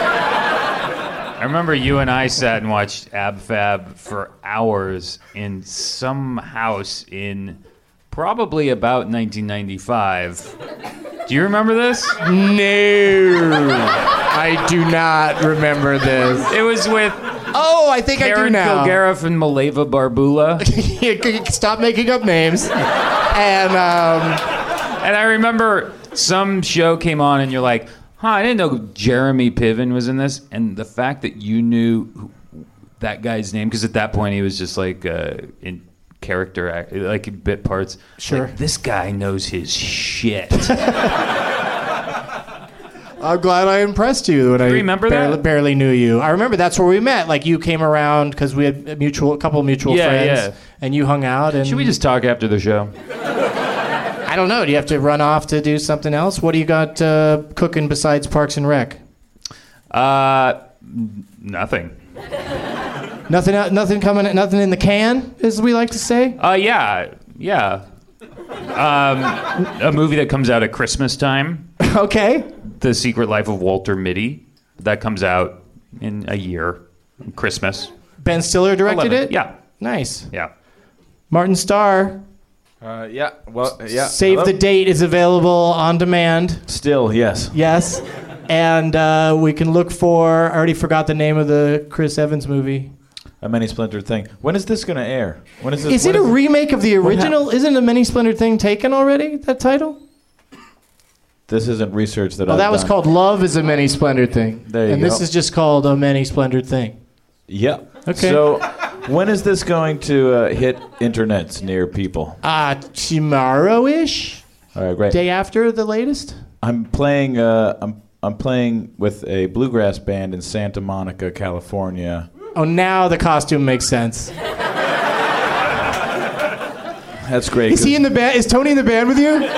S11: I remember you and I sat and watched Ab Fab for hours in some house in probably about 1995. Do you remember this?
S5: No. I do not remember this.
S11: It was with...
S5: Oh, I think
S11: Karen
S5: I do now.
S11: Kilgariff and Maleva Barbula.
S5: Stop making up names. And
S11: I remember some show came on and you're like, I didn't know Jeremy Piven was in this. And the fact that you knew that guy's name, because at that point he was just like in character, like in bit parts.
S5: Sure.
S11: Like, this guy knows his shit.
S5: I'm glad I impressed you when barely knew you. I remember that's where we met. Like you came around because we had a couple mutual friends, and you hung out. And
S11: should we just talk after the show?
S5: I don't know. Do you have to run off to do something else? What do you got cooking besides Parks and Rec?
S11: Nothing.
S5: Nothing coming. Nothing in the can, as we like to say.
S11: Yeah. A movie that comes out at Christmas time.
S5: Okay.
S11: The Secret Life of Walter Mitty. That comes out in a year. Christmas.
S5: Ben Stiller directed
S11: 11.
S5: it?
S11: Yeah.
S5: Nice.
S11: Yeah.
S5: Martin Starr.
S10: Yeah. Well, yeah.
S5: Save the Date is available on demand.
S10: Still, yes.
S5: Yes. And we can look for... I already forgot the name of the Chris Evans movie.
S10: A Many Splintered Thing. When is this going to air? When is this?
S5: Is it a remake of the original? Isn't A Many Splintered Thing taken already, that title?
S10: This isn't research that I've
S5: that was
S10: done.
S5: called Love is a Many Splendored Thing.
S10: There you
S5: and
S10: go.
S5: This is just called A Many Splendored Thing.
S10: Yeah.
S5: Okay.
S10: So, when is this going to hit internets near people?
S5: Tomorrow-ish.
S10: All right, great.
S5: Day after the latest.
S10: I'm playing. I'm playing with a bluegrass band in Santa Monica, California.
S5: Oh, now the costume makes sense.
S10: That's great.
S5: Is he in the band? Is Tony in the band with you?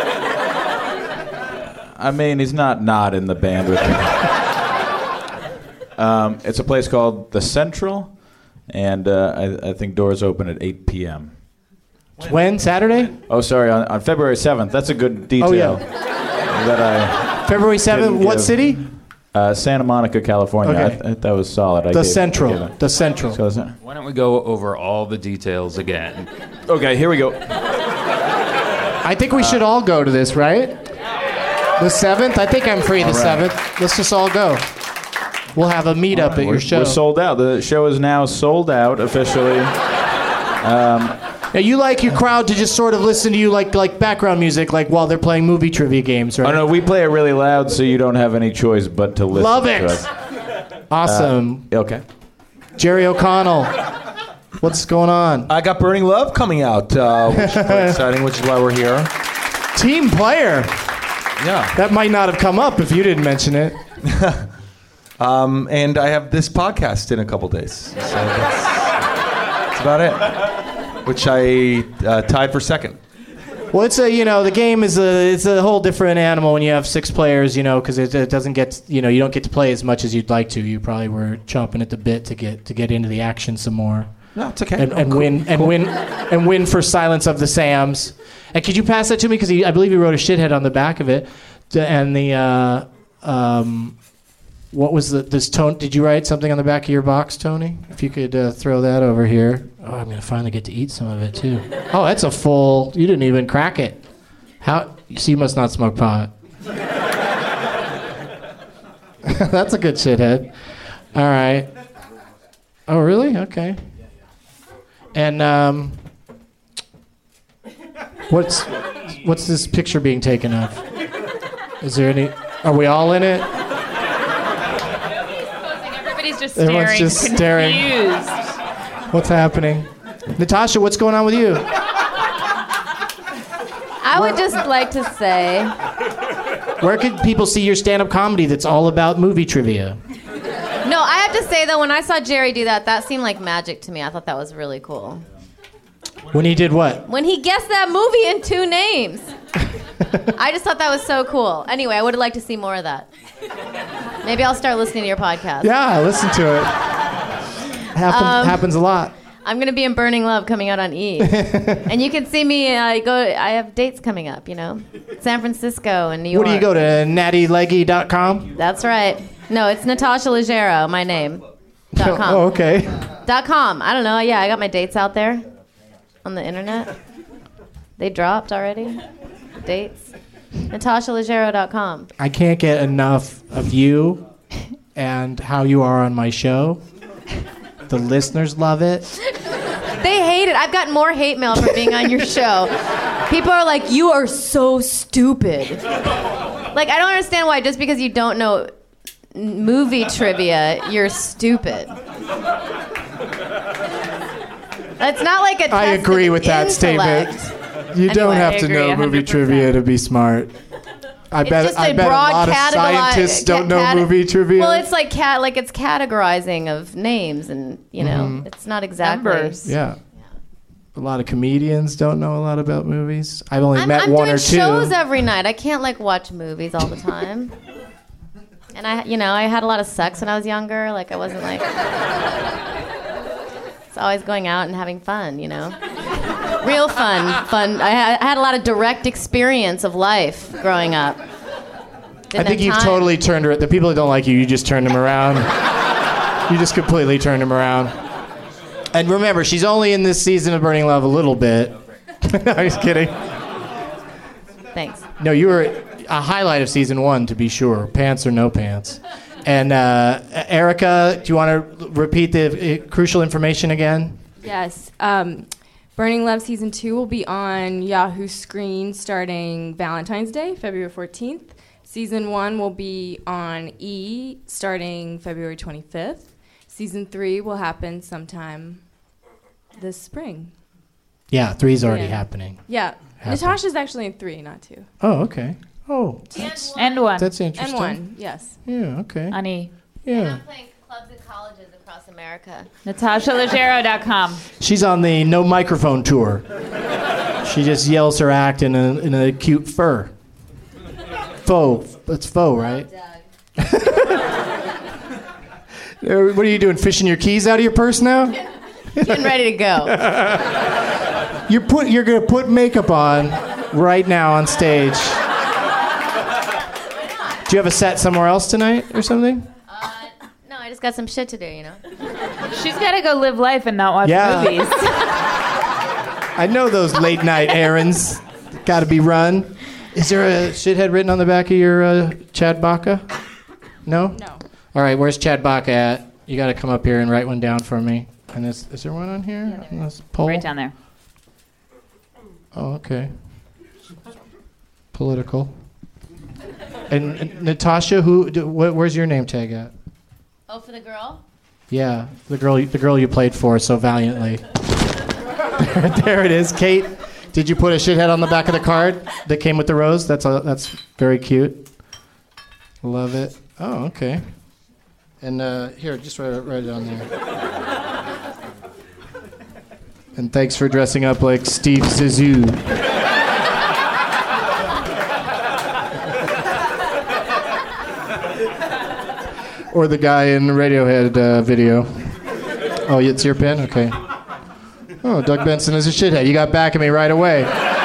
S10: I mean, he's not in the band with me. It's a place called The Central, and I think doors open at 8 p.m.
S5: When? Saturday?
S10: Oh, sorry, on February 7th. That's a good detail.
S5: Oh, yeah.
S10: That I
S5: February 7th, what
S10: give.
S5: city?
S10: Santa Monica, California.
S5: Okay.
S10: That was solid.
S5: The Central. The Central.
S10: So
S11: Why don't we go over all the details again?
S10: Okay, here we go.
S5: I think we should all go to this, right? The 7th? I think I'm free the 7th. Let's just all go. We'll have a meetup at your show.
S10: We're sold out. The show is now sold out officially.
S5: Now you like your crowd to just sort of listen to you like background music, like while they're playing movie trivia games, right?
S10: Oh no, we play it really loud, so you don't have any choice but to listen.
S5: Love it.
S10: To us.
S5: Awesome.
S10: Okay.
S5: Jerry O'Connell, what's going on?
S7: I got Burning Love coming out, which is pretty exciting, which is why we're here.
S5: Team player.
S7: Yeah.
S5: That might not have come up if you didn't mention it.
S7: And I have this podcast in a couple days. So that's about it. Which I tied for second.
S5: Well, it's the game is it's a whole different animal when you have 6 players, because it doesn't get, you don't get to play as much as you'd like to. You probably were chomping at the bit to get into the action some more.
S7: No, it's okay.
S5: And win for Silence of the Sams. And could you pass that to me? Because I believe you wrote a shithead on the back of it. And the what was this tone? Did you write something on the back of your box, Tony? If you could throw that over here. Oh, I'm gonna finally get to eat some of it too. Oh, that's a full. You didn't even crack it. How? So you must not smoke pot. That's a good shithead. All right. Oh, really? Okay. And what's this picture being taken of? Is there any? Are we all in it?
S6: Everybody's just
S5: Everyone's
S6: staring,
S5: just staring.
S6: confused.
S5: What's happening? Natasha, what's going on with you?
S8: I would just like to say,
S5: Where could people see your stand-up comedy that's all about movie trivia?
S8: no, I have to say though, when I saw Jerry do that seemed like magic to me. I thought that was really cool.
S5: When he did what?
S8: When he guessed that movie in 2 names. I just thought that was so cool. Anyway, I would like to see more of that. Maybe I'll start listening to your podcast.
S5: Yeah, listen to it. Happens a lot.
S8: I'm going to be in Burning Love coming out on E! And you can see me, I have dates coming up, San Francisco and New York.
S5: What do you go to, nattyleggy.com?
S8: That's right. No, it's Natasha Leggero, my name. .com.
S5: Oh, okay.
S8: .com. I don't know. Yeah, I got my dates out there on the internet. They dropped already. Dates. NatashaLeggero.com.
S5: I can't get enough of you and how you are on my show. The listeners love it.
S8: They hate it. I've gotten more hate mail for being on your show. People are like, you are so stupid. Like, I don't understand why just because you don't know movie trivia, you're stupid. It's not like a test.
S5: I agree with that
S8: intellect.
S5: statement. You don't have to know movie
S6: 100%.
S5: trivia to be smart. I bet a lot of scientists don't know movie trivia.
S8: Well, it's like it's categorizing of names, and it's not exactly.
S6: Numbers.
S5: Yeah. A lot of comedians don't know a lot about movies. I've only met
S8: I'm
S5: one
S8: doing
S5: or two.
S8: shows every night. I can't watch movies all the time. And I had a lot of sex when I was younger. Like I wasn't like. It's always going out and having fun, Real fun. I had a lot of direct experience of life growing up.
S5: I think you've totally turned her. The people that don't like you, you just turned them around. You just completely turned them around. And remember, she's only in this season of Burning Love a little bit. I'm just kidding.
S8: Thanks.
S5: No, you were a highlight of season 1, to be sure. Pants or no pants. And Erica, do you want to repeat the crucial information again?
S9: Yes. Burning Love Season 2 will be on Yahoo Screen starting Valentine's Day, February 14th. Season 1 will be on E! Starting February 25th. season 3 will happen sometime this spring.
S5: Yeah, 3's already happening.
S9: Yeah. Natasha's actually in 3, not 2.
S5: Oh, okay. Oh,
S6: and 1.
S5: That's interesting.
S9: And 1, yes.
S5: Yeah, okay.
S6: Honey.
S5: Yeah.
S8: I'm playing clubs and colleges across America.
S6: NatashaLeggero.com.
S5: She's on the no microphone tour. She just yells her act in a cute fur. Faux. That's faux, right? What are you doing? Fishing your keys out of your purse now?
S8: Getting ready to go.
S5: You're gonna put makeup on right now on stage. Do you have a set somewhere else tonight or something?
S8: No, I just got some shit to do, you know.
S6: She's got to go live life and not watch movies.
S5: I know those late night errands. Got to be run. Is there a shithead written on the back of your Chad Baca? No?
S9: No.
S5: All right, where's Chad Baca at? You got to come up here and write one down for me. And is there one on here?
S6: Yeah,
S5: on this poll?
S6: Right down there.
S5: Oh, okay. Political. And Natasha, where's your name tag at?
S8: Oh, for the girl?
S5: Yeah, the girl you played for so valiantly. There it is. Kate, did you put a shithead on the back of the card that came with the rose? That's very cute. Love it. Oh, okay. And here, just write it on there. And thanks for dressing up like Steve Zissou. Or the guy in the Radiohead video. Oh, it's your pen? Okay. Oh, Doug Benson is a shithead. You got back at me right away.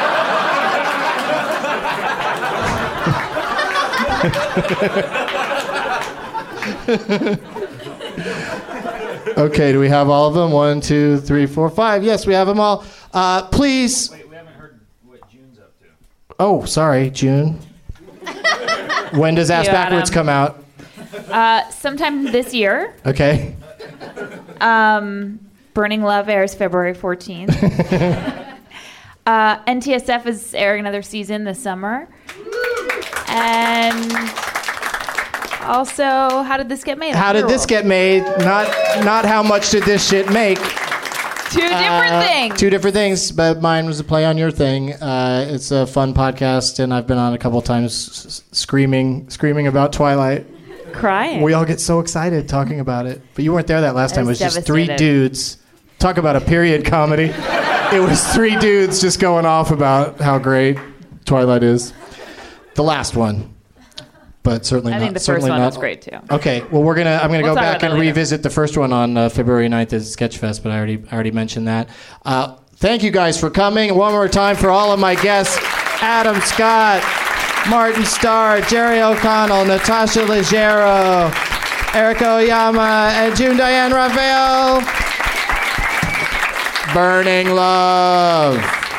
S5: Okay, do we have all of them? 1, 2, 3, 4, 5. Yes, we have them all. Please.
S11: Wait, we haven't heard what June's up to.
S5: Oh, sorry, June. When does Ass Backwards come out?
S6: Sometime this year.
S5: Okay.
S6: Burning Love airs February 14th. NTSF is airing another season this summer. And also, How Did This Get Made?
S5: How Did This Get Made? Not how much did this shit make?
S6: Two different things.
S5: Two different things, but mine was a play on your thing. It's a fun podcast, and I've been on a couple times screaming about Twilight.
S6: Crying.
S5: We all get so excited talking about it. But you weren't there that last time. It was just
S6: devastated.
S5: 3 dudes. Talk about a period comedy. It was 3 dudes just going off about how great Twilight is. The last one. But certainly not.
S6: I think the first one was great too.
S5: Okay, well I'm gonna go back and
S6: later.
S5: revisit the first one on February 9th at Sketchfest, but I already mentioned that. Thank you guys for coming. One more time for all of my guests: Adam Scott, Martin Starr, Jerry O'Connell, Natasha Leggero, Erica Oyama, and June Diane Raphael. Burning Love.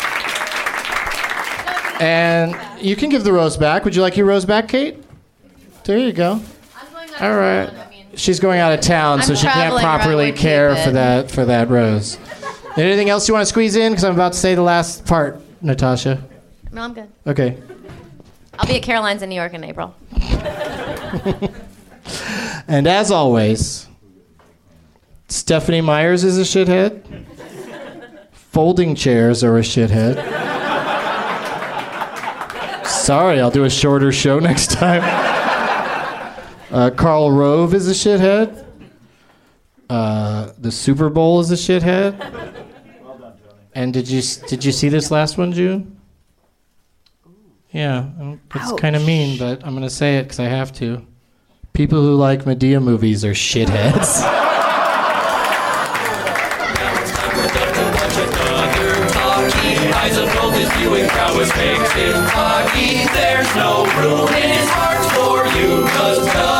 S5: And you can give the rose back. Would you like your rose back, Kate? There you go. All right. She's going out of town, so she can't properly care for that rose. Anything else you want to squeeze in? Because I'm about to say the last part, Natasha.
S8: No, I'm good.
S5: Okay.
S8: I'll be at Caroline's in New York in April.
S5: And as always, Stephanie Myers is a shithead. Folding chairs are a shithead. Sorry, I'll do a shorter show next time. Karl Rove is a shithead. The Super Bowl is a shithead. Well done, Tony. And did you see this last one, June? Yeah, it's kind of mean, but I'm going to say it because I have to. People who like Medea movies are shitheads.
S4: Eyes of gold, his viewing prowess makes him cocky. There's no room in his heart for you, 'cause